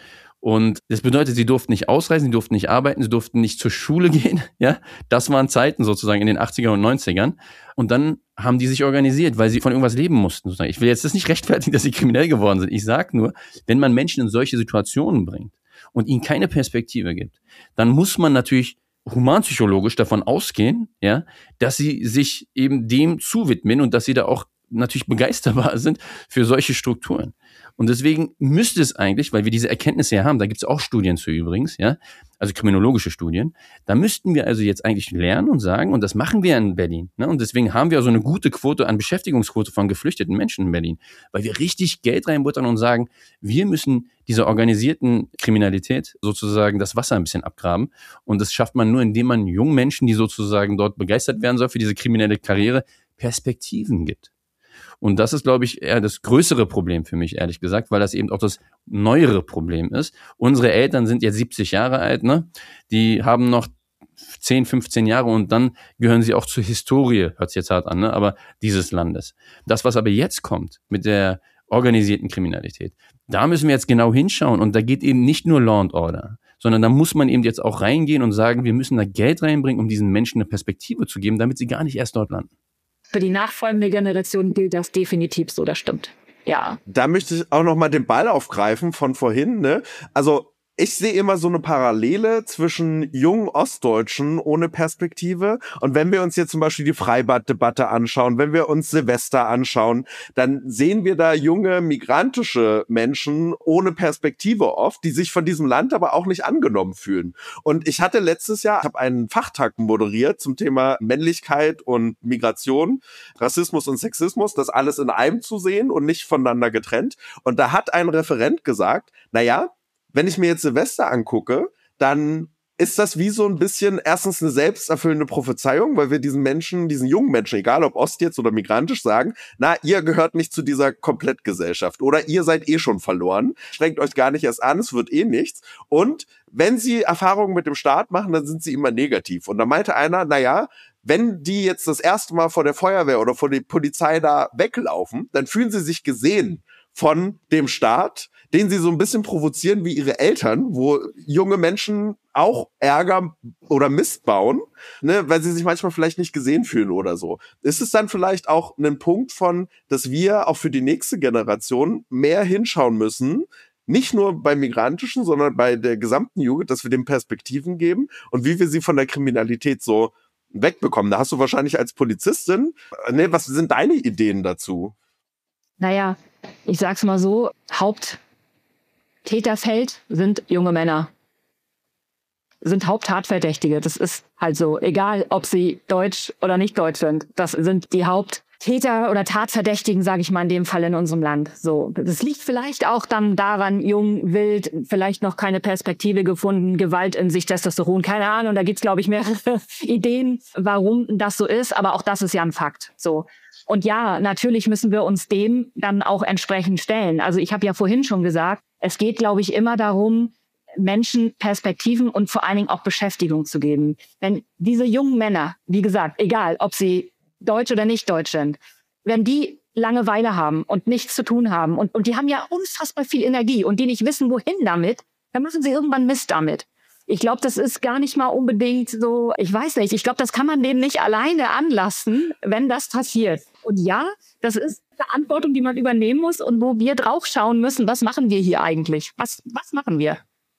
Und das bedeutet, sie durften nicht ausreisen, sie durften nicht arbeiten, sie durften nicht zur Schule gehen. Ja, das waren Zeiten sozusagen in den 80er und 90ern. Und dann haben die sich organisiert, weil sie von irgendwas leben mussten. Sozusagen. Ich will jetzt das nicht rechtfertigen, dass sie kriminell geworden sind. Ich sage nur, wenn man Menschen in solche Situationen bringt und ihnen keine Perspektive gibt, dann muss man natürlich humanpsychologisch davon ausgehen, ja, dass sie sich eben dem zuwidmen und dass sie da auch natürlich begeisterbar sind für solche Strukturen. Und deswegen müsste es eigentlich, weil wir diese Erkenntnisse ja haben, da gibt es auch Studien zu übrigens, ja, also kriminologische Studien, da müssten wir also jetzt eigentlich lernen und sagen, und das machen wir in Berlin, ne, und deswegen haben wir so eine gute Quote an Beschäftigungsquote von geflüchteten Menschen in Berlin, weil wir richtig Geld reinbuttern und sagen, wir müssen dieser organisierten Kriminalität sozusagen das Wasser ein bisschen abgraben, und das schafft man nur, indem man jungen Menschen, die sozusagen dort begeistert werden soll für diese kriminelle Karriere, Perspektiven gibt. Und das ist, glaube ich, eher das größere Problem für mich, ehrlich gesagt, weil das eben auch das neuere Problem ist. Unsere Eltern sind jetzt 70 Jahre alt, ne? Die haben noch 10, 15 Jahre und dann gehören sie auch zur Historie, hört sich jetzt hart an, ne? Aber dieses Landes. Das, was aber jetzt kommt mit der organisierten Kriminalität, da müssen wir jetzt genau hinschauen, und da geht eben nicht nur Law and Order, sondern da muss man eben jetzt auch reingehen und sagen, wir müssen da Geld reinbringen, um diesen Menschen eine Perspektive zu geben, damit sie gar nicht erst dort landen. Für die nachfolgende Generation gilt das definitiv so, das stimmt. Ja. Da möchte ich auch noch mal den Ball aufgreifen von vorhin, ne? Also ich sehe immer so eine Parallele zwischen jungen Ostdeutschen ohne Perspektive, und wenn wir uns jetzt zum Beispiel die Freibad-Debatte anschauen, wenn wir uns Silvester anschauen, dann sehen wir da junge migrantische Menschen ohne Perspektive oft, die sich von diesem Land aber auch nicht angenommen fühlen. Und ich hatte letztes Jahr, ich habe einen Fachtag moderiert zum Thema Männlichkeit und Migration, Rassismus und Sexismus, das alles in einem zu sehen und nicht voneinander getrennt. Und da hat ein Referent gesagt, naja, wenn ich mir jetzt Silvester angucke, dann ist das wie so ein bisschen erstens eine selbsterfüllende Prophezeiung, weil wir diesen Menschen, diesen jungen Menschen, egal ob Ost jetzt oder migrantisch, sagen, na, ihr gehört nicht zu dieser Komplettgesellschaft oder ihr seid eh schon verloren, strengt euch gar nicht erst an, es wird eh nichts. Und wenn sie Erfahrungen mit dem Staat machen, dann sind sie immer negativ. Und da meinte einer, naja, wenn die jetzt das erste Mal vor der Feuerwehr oder vor der Polizei da weglaufen, dann fühlen sie sich gesehen von dem Staat, den sie so ein bisschen provozieren wie ihre Eltern, wo junge Menschen auch Ärger oder Mist bauen, ne, weil sie sich manchmal vielleicht nicht gesehen fühlen oder so. Ist es dann vielleicht auch ein Punkt von, dass wir auch für die nächste Generation mehr hinschauen müssen, nicht nur bei Migrantischen, sondern bei der gesamten Jugend, dass wir dem Perspektiven geben und wie wir sie von der Kriminalität so wegbekommen? Da hast du wahrscheinlich als Polizistin, ne, was sind deine Ideen dazu? Naja, ich sag's mal so, Haupttäterfeld sind junge Männer. Sind Haupttatverdächtige. Das ist halt so. Egal, ob sie deutsch oder nicht deutsch sind. Das sind die Haupttäter oder Tatverdächtigen, sage ich mal in dem Fall in unserem Land. So, das liegt vielleicht auch dann daran, jung, wild, vielleicht noch keine Perspektive gefunden, Gewalt in sich, Testosteron, keine Ahnung. Da gibt's, glaube ich, mehrere Ideen, warum das so ist. Aber auch das ist ja ein Fakt. So. Und ja, natürlich müssen wir uns dem dann auch entsprechend stellen. Also ich habe ja vorhin schon gesagt, es geht, glaube ich, immer darum, Menschen Perspektiven und vor allen Dingen auch Beschäftigung zu geben. Wenn diese jungen Männer, wie gesagt, egal, ob sie deutsch oder nicht deutsch sind, wenn die Langeweile haben und nichts zu tun haben und die haben ja unfassbar viel Energie und die nicht wissen, wohin damit, dann machen sie irgendwann Mist damit. Ich glaube, das ist gar nicht mal unbedingt so, ich weiß nicht, ich glaube, das kann man denen nicht alleine anlassen, wenn das passiert. Und ja, das ist Verantwortung, die man übernehmen muss und wo wir drauf schauen müssen, was machen wir hier eigentlich? Was machen wir?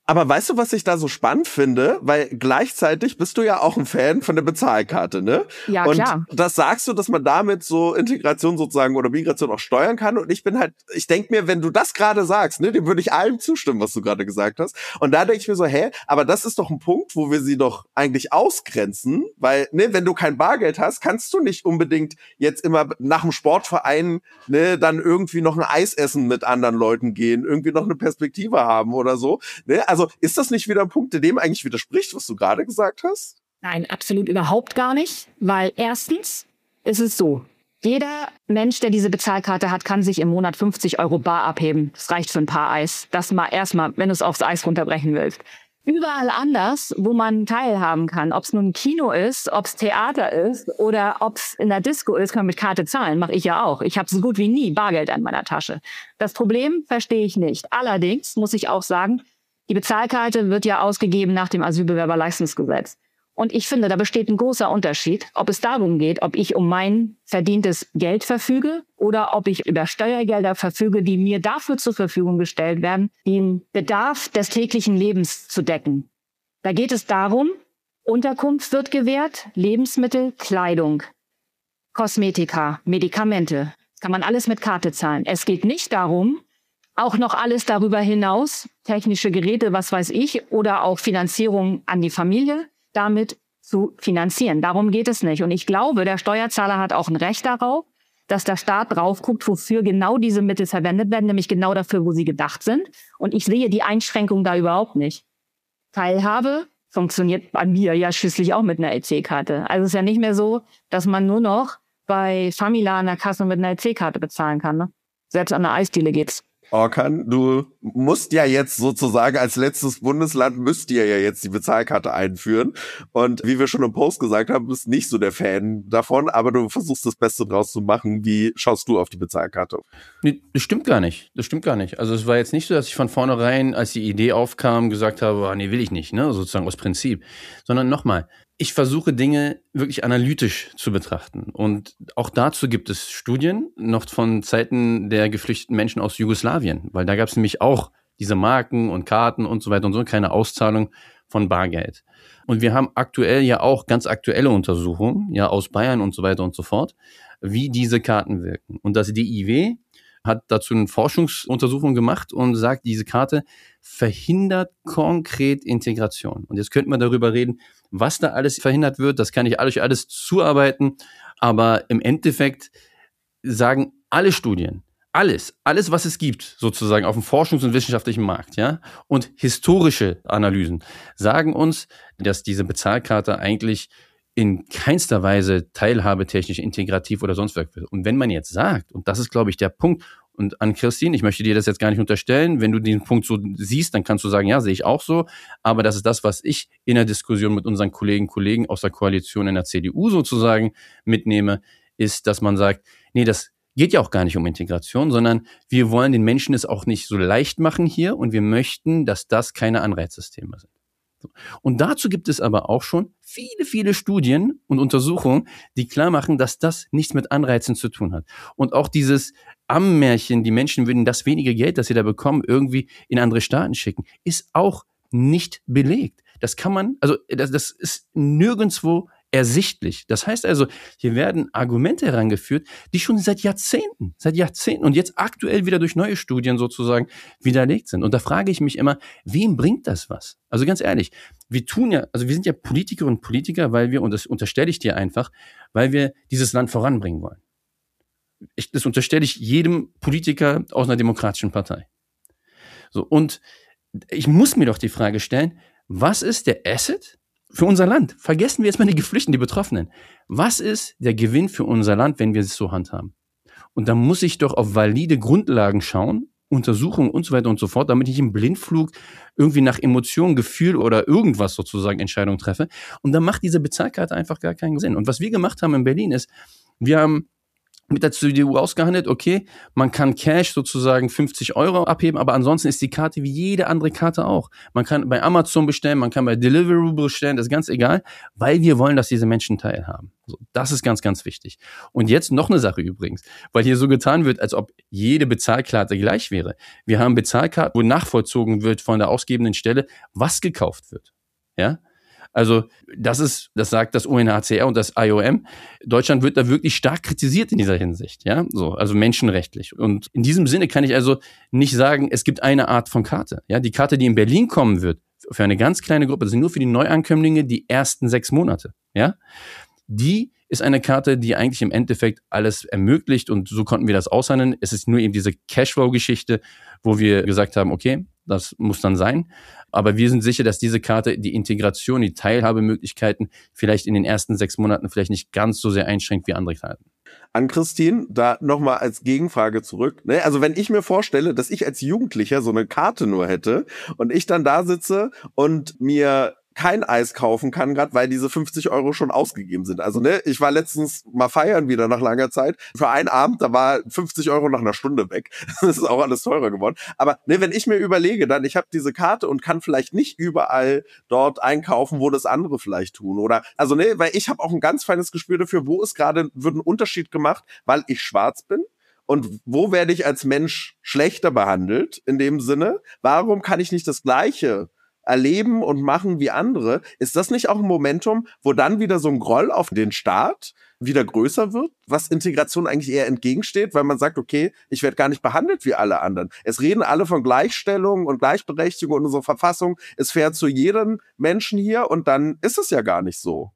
Aber weißt du, was ich da so spannend finde? Weil gleichzeitig bist du ja auch ein Fan von der Bezahlkarte, ne? Ja, und klar. Das sagst du, dass man damit so Integration sozusagen oder Migration auch steuern kann. Und ich denke mir, wenn du das gerade sagst, ne, dem würde ich allem zustimmen, was du gerade gesagt hast. Und da denke ich mir so, aber das ist doch ein Punkt, wo wir sie doch eigentlich ausgrenzen, weil, ne, wenn du kein Bargeld hast, kannst du nicht unbedingt jetzt immer nach dem Sportverein, ne, dann irgendwie noch ein Eis essen mit anderen Leuten gehen, irgendwie noch eine Perspektive haben oder so, ne? Also ist das nicht wieder ein Punkt, der dem eigentlich widerspricht, was du gerade gesagt hast? Nein, absolut überhaupt gar nicht, weil erstens ist es so, jeder Mensch, der diese Bezahlkarte hat, kann sich im Monat 50 € bar abheben. Das reicht für ein paar Eis. Das mal erstmal, wenn du es aufs Eis runterbrechen willst. Überall anders, wo man teilhaben kann, ob es nun ein Kino ist, ob es Theater ist oder ob es in der Disco ist, kann man mit Karte zahlen, mache ich ja auch. Ich habe so gut wie nie Bargeld an meiner Tasche. Das Problem verstehe ich nicht. Allerdings muss ich auch sagen, die Bezahlkarte wird ja ausgegeben nach dem Asylbewerberleistungsgesetz. Und ich finde, da besteht ein großer Unterschied, ob es darum geht, ob ich um mein verdientes Geld verfüge oder ob ich über Steuergelder verfüge, die mir dafür zur Verfügung gestellt werden, den Bedarf des täglichen Lebens zu decken. Da geht es darum, Unterkunft wird gewährt, Lebensmittel, Kleidung, Kosmetika, Medikamente. Das kann man alles mit Karte zahlen. Es geht nicht darum, auch noch alles darüber hinaus, technische Geräte, was weiß ich, oder auch Finanzierung an die Familie, damit zu finanzieren. Darum geht es nicht. Und ich glaube, der Steuerzahler hat auch ein Recht darauf, dass der Staat drauf guckt, wofür genau diese Mittel verwendet werden, nämlich genau dafür, wo sie gedacht sind. Und ich sehe die Einschränkung da überhaupt nicht. Teilhabe funktioniert bei mir ja schließlich auch mit einer EC-Karte. Also es ist ja nicht mehr so, dass man nur noch bei Famila an der Kasse mit einer EC-Karte bezahlen kann. Ne? Selbst an der Eisdiele geht's. Orkan, du musst ja jetzt sozusagen als letztes Bundesland müsst ihr ja jetzt die Bezahlkarte einführen. Und wie wir schon im Post gesagt haben, bist nicht so der Fan davon, aber du versuchst das Beste draus zu machen. Wie schaust du auf die Bezahlkarte? Nee, das stimmt gar nicht. Also es war jetzt nicht so, dass ich von vornherein, als die Idee aufkam, gesagt habe, nee, will ich nicht, ne, sozusagen aus Prinzip. Sondern nochmal, ich versuche Dinge wirklich analytisch zu betrachten. Und auch dazu gibt es Studien, noch von Zeiten der geflüchteten Menschen aus Jugoslawien. Weil da gab es nämlich auch diese Marken und Karten und so weiter und so, keine Auszahlung von Bargeld. Und wir haben aktuell ja auch ganz aktuelle Untersuchungen, ja aus Bayern und so weiter und so fort, wie diese Karten wirken. Und das DIW hat dazu eine Forschungsuntersuchung gemacht und sagt, diese Karte verhindert konkret Integration. Und jetzt könnte man darüber reden, was da alles verhindert wird. Das kann ich alles zuarbeiten. Aber im Endeffekt sagen alle Studien, alles, was es gibt, sozusagen auf dem forschungs- und wissenschaftlichen Markt, ja, und historische Analysen sagen uns, dass diese Bezahlkarte eigentlich in keinster Weise teilhabetechnisch integrativ oder sonst was wird. Und wenn man jetzt sagt, und das ist, glaube ich, der Punkt, und an Christine, ich möchte dir das jetzt gar nicht unterstellen, wenn du den Punkt so siehst, dann kannst du sagen, ja, sehe ich auch so, aber das ist das, was ich in der Diskussion mit unseren Kollegen aus der Koalition in der CDU sozusagen mitnehme, ist, dass man sagt, nee, das geht ja auch gar nicht um Integration, sondern wir wollen den Menschen es auch nicht so leicht machen hier und wir möchten, dass das keine Anreizsysteme sind. Und dazu gibt es aber auch schon viele Studien und Untersuchungen, die klar machen, dass das nichts mit Anreizen zu tun hat. Und auch dieses Ammärchen, die Menschen würden das wenige Geld, das sie da bekommen, irgendwie in andere Staaten schicken, ist auch nicht belegt. Das kann man, also das ist nirgendwo ersichtlich. Das heißt also, hier werden Argumente herangeführt, die schon seit Jahrzehnten und jetzt aktuell wieder durch neue Studien sozusagen widerlegt sind. Und da frage ich mich immer, wem bringt das was? Also ganz ehrlich, wir sind ja Politikerinnen und Politiker, weil wir, und das unterstelle ich dir einfach, weil wir dieses Land voranbringen wollen. Das unterstelle ich jedem Politiker aus einer demokratischen Partei. So, und ich muss mir doch die Frage stellen, was ist der Asset für unser Land? Vergessen wir jetzt mal die Geflüchteten, die Betroffenen. Was ist der Gewinn für unser Land, wenn wir es so handhaben? Und da muss ich doch auf valide Grundlagen schauen, Untersuchungen und so weiter und so fort, damit ich im Blindflug irgendwie nach Emotionen, Gefühl oder irgendwas sozusagen Entscheidungen treffe. Und dann macht diese Bezahlkarte einfach gar keinen Sinn. Und was wir gemacht haben in Berlin ist, wir haben mit der CDU ausgehandelt, okay, man kann Cash sozusagen 50 € abheben, aber ansonsten ist die Karte wie jede andere Karte auch. Man kann bei Amazon bestellen, man kann bei Deliveroo bestellen, das ist ganz egal, weil wir wollen, dass diese Menschen teilhaben. So, das ist ganz, ganz wichtig. Und jetzt noch eine Sache übrigens, weil hier so getan wird, als ob jede Bezahlkarte gleich wäre. Wir haben Bezahlkarten, wo nachvollzogen wird von der ausgebenden Stelle, was gekauft wird. Ja? Also das sagt das UNHCR und das IOM. Deutschland wird da wirklich stark kritisiert in dieser Hinsicht, ja, so, also menschenrechtlich. Und in diesem Sinne kann ich also nicht sagen, es gibt eine Art von Karte. Ja, die Karte, die in Berlin kommen wird, für eine ganz kleine Gruppe, das sind nur für die Neuankömmlinge die ersten 6 Monate, ja. Die ist eine Karte, die eigentlich im Endeffekt alles ermöglicht und so konnten wir das aushandeln. Es ist nur eben diese Cashflow-Geschichte, wo wir gesagt haben, okay, das muss dann sein. Aber wir sind sicher, dass diese Karte die Integration, die Teilhabemöglichkeiten vielleicht in den ersten 6 Monaten vielleicht nicht ganz so sehr einschränkt wie andere Karten. An Christine, da nochmal als Gegenfrage zurück. Ne? Also wenn ich mir vorstelle, dass ich als Jugendlicher so eine Karte nur hätte und ich dann da sitze und mir kein Eis kaufen kann, gerade weil diese 50 € schon ausgegeben sind. Also ich war letztens mal feiern wieder nach langer Zeit. Für einen Abend, da war 50 € nach einer Stunde weg. Das ist auch alles teurer geworden. Aber wenn ich mir überlege, dann ich habe diese Karte und kann vielleicht nicht überall dort einkaufen, wo das andere vielleicht tun. Oder weil ich habe auch ein ganz feines Gespür dafür, wo es gerade wird ein Unterschied gemacht, weil ich schwarz bin. Und wo werde ich als Mensch schlechter behandelt in dem Sinne? Warum kann ich nicht das Gleiche erleben und machen wie andere? Ist das nicht auch ein Momentum, wo dann wieder so ein Groll auf den Staat wieder größer wird, was Integration eigentlich eher entgegensteht, weil man sagt, okay, ich werde gar nicht behandelt wie alle anderen. Es reden alle von Gleichstellung und Gleichberechtigung und unsere Verfassung ist fair zu jedem Menschen hier und dann ist es ja gar nicht so.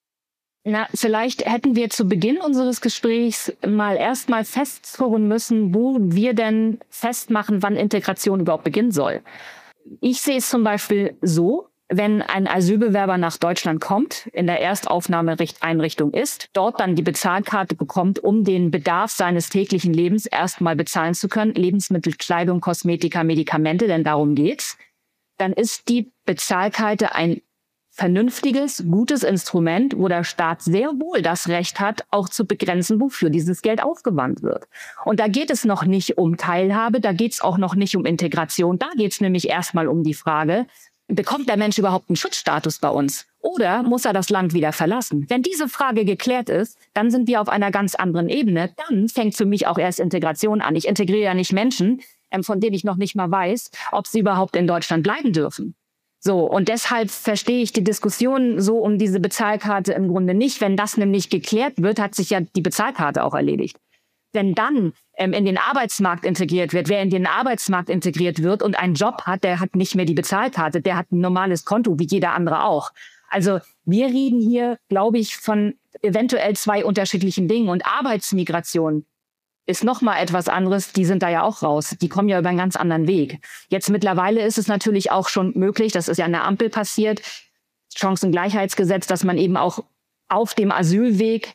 Na, vielleicht hätten wir zu Beginn unseres Gesprächs erstmal festzurren müssen, wo wir denn festmachen, wann Integration überhaupt beginnen soll. Ich sehe es zum Beispiel so, wenn ein Asylbewerber nach Deutschland kommt, in der Erstaufnahmeeinrichtung ist, dort dann die Bezahlkarte bekommt, um den Bedarf seines täglichen Lebens erstmal bezahlen zu können, Lebensmittel, Kleidung, Kosmetika, Medikamente, denn darum geht's, dann ist die Bezahlkarte ein vernünftiges, gutes Instrument, wo der Staat sehr wohl das Recht hat, auch zu begrenzen, wofür dieses Geld aufgewandt wird. Und da geht es noch nicht um Teilhabe, da geht es auch noch nicht um Integration, da geht es nämlich erstmal um die Frage, bekommt der Mensch überhaupt einen Schutzstatus bei uns? Oder muss er das Land wieder verlassen? Wenn diese Frage geklärt ist, dann sind wir auf einer ganz anderen Ebene. Dann fängt für mich auch erst Integration an. Ich integriere ja nicht Menschen, von denen ich noch nicht mal weiß, ob sie überhaupt in Deutschland bleiben dürfen. So, und deshalb verstehe ich die Diskussion so um diese Bezahlkarte im Grunde nicht. Wenn das nämlich geklärt wird, hat sich ja die Bezahlkarte auch erledigt. Wenn dann in den Arbeitsmarkt integriert wird, wer in den Arbeitsmarkt integriert wird und einen Job hat, der hat nicht mehr die Bezahlkarte, der hat ein normales Konto, wie jeder andere auch. Also wir reden hier, glaube ich, von eventuell 2 unterschiedlichen Dingen. Und Arbeitsmigration ist noch mal etwas anderes, die sind da ja auch raus. Die kommen ja über einen ganz anderen Weg. Jetzt mittlerweile ist es natürlich auch schon möglich, das ist ja an der Ampel passiert, Chancengleichheitsgesetz, dass man eben auch auf dem Asylweg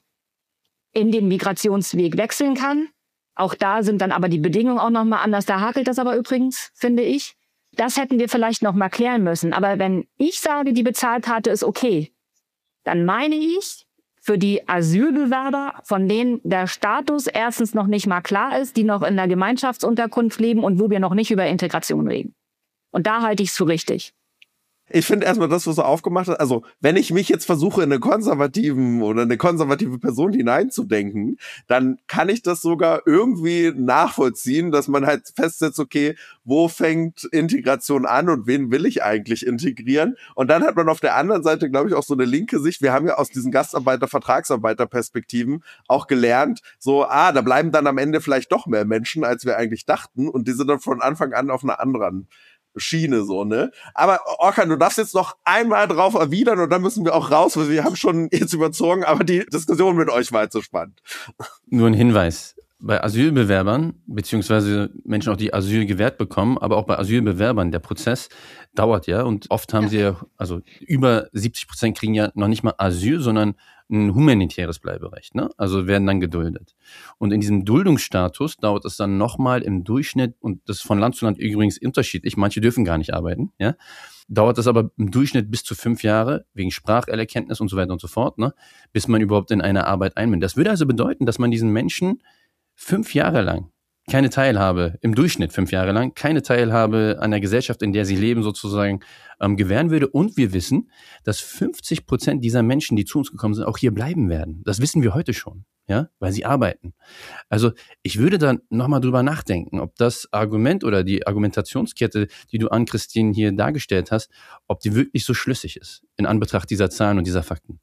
in den Migrationsweg wechseln kann. Auch da sind dann aber die Bedingungen auch noch mal anders. Da hakelt das aber übrigens, finde ich. Das hätten wir vielleicht noch mal klären müssen. Aber wenn ich sage, die Bezahlkarte ist okay, dann meine ich, für die Asylbewerber, von denen der Status erstens noch nicht mal klar ist, die noch in der Gemeinschaftsunterkunft leben und wo wir noch nicht über Integration reden. Und da halte ich es für richtig. Ich finde erstmal das, was du aufgemacht hast, also wenn ich mich jetzt versuche, in einen Konservativen oder eine konservative Person hineinzudenken, dann kann ich das sogar irgendwie nachvollziehen, dass man halt festsetzt, okay, wo fängt Integration an und wen will ich eigentlich integrieren? Und dann hat man auf der anderen Seite, glaube ich, auch so eine linke Sicht. Wir haben ja aus diesen Gastarbeiter-, Vertragsarbeiter-Perspektiven auch gelernt, so, da bleiben dann am Ende vielleicht doch mehr Menschen, als wir eigentlich dachten und die sind dann von Anfang an auf einer anderen Schiene, so, ne? Aber Orkan, du darfst jetzt noch einmal drauf erwidern und dann müssen wir auch raus, weil wir haben schon jetzt überzogen, aber die Diskussion mit euch war jetzt so spannend. Nur ein Hinweis. Bei Asylbewerbern, beziehungsweise Menschen auch, die Asyl gewährt bekommen, aber auch bei Asylbewerbern, der Prozess dauert ja und oft haben sie ja, also über 70% kriegen ja noch nicht mal Asyl, sondern ein humanitäres Bleiberecht, ne? Also werden dann geduldet. Und in diesem Duldungsstatus dauert es dann nochmal im Durchschnitt, und das ist von Land zu Land übrigens unterschiedlich, manche dürfen gar nicht arbeiten, ja? Dauert es aber im Durchschnitt bis zu 5 Jahre, wegen Spracherkenntnis und so weiter und so fort, ne? Bis man überhaupt in eine Arbeit einbindet. Das würde also bedeuten, dass man diesen Menschen 5 Jahre lang keine Teilhabe, im Durchschnitt 5 Jahre lang, keine Teilhabe an der Gesellschaft, in der sie leben, sozusagen gewähren würde. Und wir wissen, dass 50% dieser Menschen, die zu uns gekommen sind, auch hier bleiben werden. Das wissen wir heute schon, ja, weil sie arbeiten. Also ich würde da nochmal drüber nachdenken, ob das Argument oder die Argumentationskette, die du an Christine hier dargestellt hast, ob die wirklich so schlüssig ist in Anbetracht dieser Zahlen und dieser Fakten.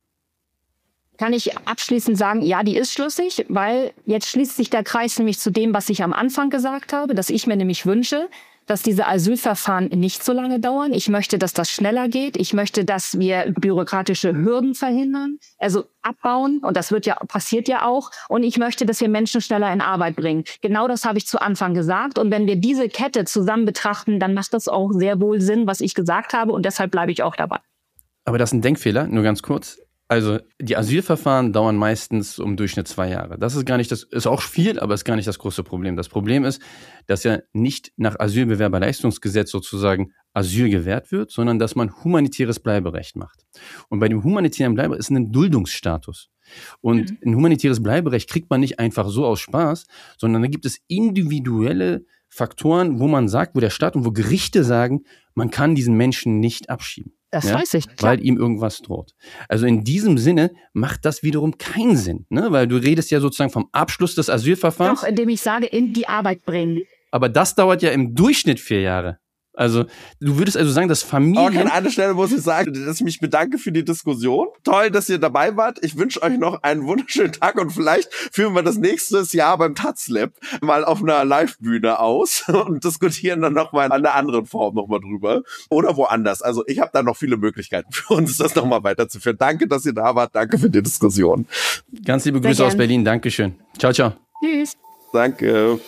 Kann ich abschließend sagen, ja, die ist schlüssig, weil jetzt schließt sich der Kreis nämlich zu dem, was ich am Anfang gesagt habe, dass ich mir nämlich wünsche, dass diese Asylverfahren nicht so lange dauern. Ich möchte, dass das schneller geht. Ich möchte, dass wir bürokratische Hürden verhindern, also abbauen. Und das passiert ja auch. Und ich möchte, dass wir Menschen schneller in Arbeit bringen. Genau das habe ich zu Anfang gesagt. Und wenn wir diese Kette zusammen betrachten, dann macht das auch sehr wohl Sinn, was ich gesagt habe. Und deshalb bleibe ich auch dabei. Aber das ist ein Denkfehler, nur ganz kurz. Also die Asylverfahren dauern meistens im Durchschnitt 2 Jahre. Das ist gar nicht ist auch viel, aber ist gar nicht das große Problem. Das Problem ist, dass ja nicht nach Asylbewerberleistungsgesetz sozusagen Asyl gewährt wird, sondern dass man humanitäres Bleiberecht macht. Und bei dem humanitären Bleiberecht ist ein Duldungsstatus. Und ein humanitäres Bleiberecht kriegt man nicht einfach so aus Spaß, sondern da gibt es individuelle Faktoren, wo man sagt, wo der Staat und wo Gerichte sagen, man kann diesen Menschen nicht abschieben. Das weiß ich. Klar. Weil ihm irgendwas droht. Also in diesem Sinne macht das wiederum keinen Sinn, ne? Weil du redest ja sozusagen vom Abschluss des Asylverfahrens. Doch, indem ich sage, in die Arbeit bringen. Aber das dauert ja im Durchschnitt 4 Jahre. Also du würdest also sagen, dass Familien... An einer Stelle muss ich sagen, dass ich mich bedanke für die Diskussion. Toll, dass ihr dabei wart. Ich wünsche euch noch einen wunderschönen Tag und vielleicht führen wir das nächstes Jahr beim Taz-Lab mal auf einer Live-Bühne aus und diskutieren dann nochmal in einer anderen Form nochmal drüber. Oder woanders. Also ich habe da noch viele Möglichkeiten für uns, das nochmal weiterzuführen. Danke, dass ihr da wart. Danke für die Diskussion. Ganz liebe Grüße aus Berlin. Dankeschön. Ciao, ciao. Tschüss. Danke.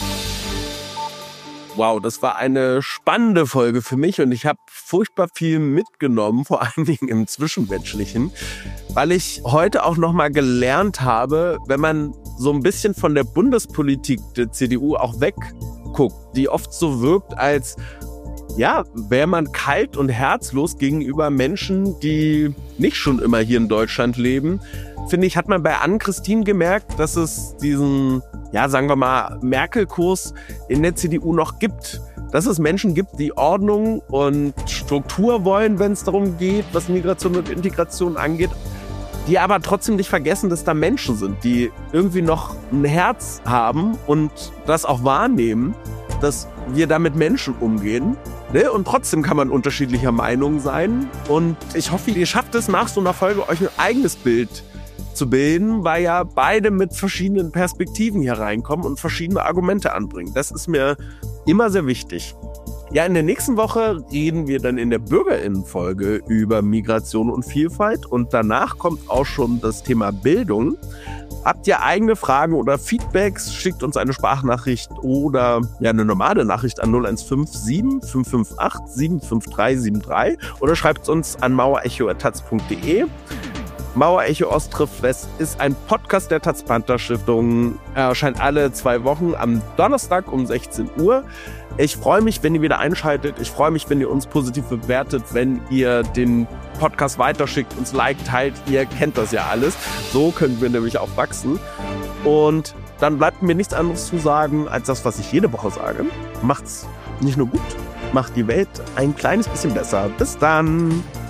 Wow, das war eine spannende Folge für mich und ich habe furchtbar viel mitgenommen, vor allen Dingen im Zwischenmenschlichen, weil ich heute auch nochmal gelernt habe, wenn man so ein bisschen von der Bundespolitik der CDU auch wegguckt, die oft so wirkt, als ja, wäre man kalt und herzlos gegenüber Menschen, die nicht schon immer hier in Deutschland leben, finde ich, hat man bei Ann-Christine gemerkt, dass es diesen, ja, sagen wir mal, Merkel-Kurs in der CDU noch gibt. Dass es Menschen gibt, die Ordnung und Struktur wollen, wenn es darum geht, was Migration und Integration angeht, die aber trotzdem nicht vergessen, dass da Menschen sind, die irgendwie noch ein Herz haben und das auch wahrnehmen, dass wir da mit Menschen umgehen. Und trotzdem kann man unterschiedlicher Meinung sein. Und ich hoffe, ihr schafft es, nach so einer Folge euch ein eigenes Bild zu bilden, weil ja beide mit verschiedenen Perspektiven hier reinkommen und verschiedene Argumente anbringen. Das ist mir immer sehr wichtig. Ja, in der nächsten Woche reden wir dann in der BürgerInnen-Folge über Migration und Vielfalt und danach kommt auch schon das Thema Bildung. Habt ihr eigene Fragen oder Feedbacks, schickt uns eine Sprachnachricht oder ja eine normale Nachricht an 0157 558 75373 oder schreibt uns an mauerecho@taz.de. Mauerecho Ost trifft West ist ein Podcast der Taz-Panther-Stiftung. Er erscheint alle 2 Wochen am Donnerstag um 16 Uhr. Ich freue mich, wenn ihr wieder einschaltet. Ich freue mich, wenn ihr uns positiv bewertet, wenn ihr den Podcast weiterschickt, uns liked, teilt. Ihr kennt das ja alles. So können wir nämlich auch wachsen. Und dann bleibt mir nichts anderes zu sagen, als das, was ich jede Woche sage. Macht's nicht nur gut, macht die Welt ein kleines bisschen besser. Bis dann!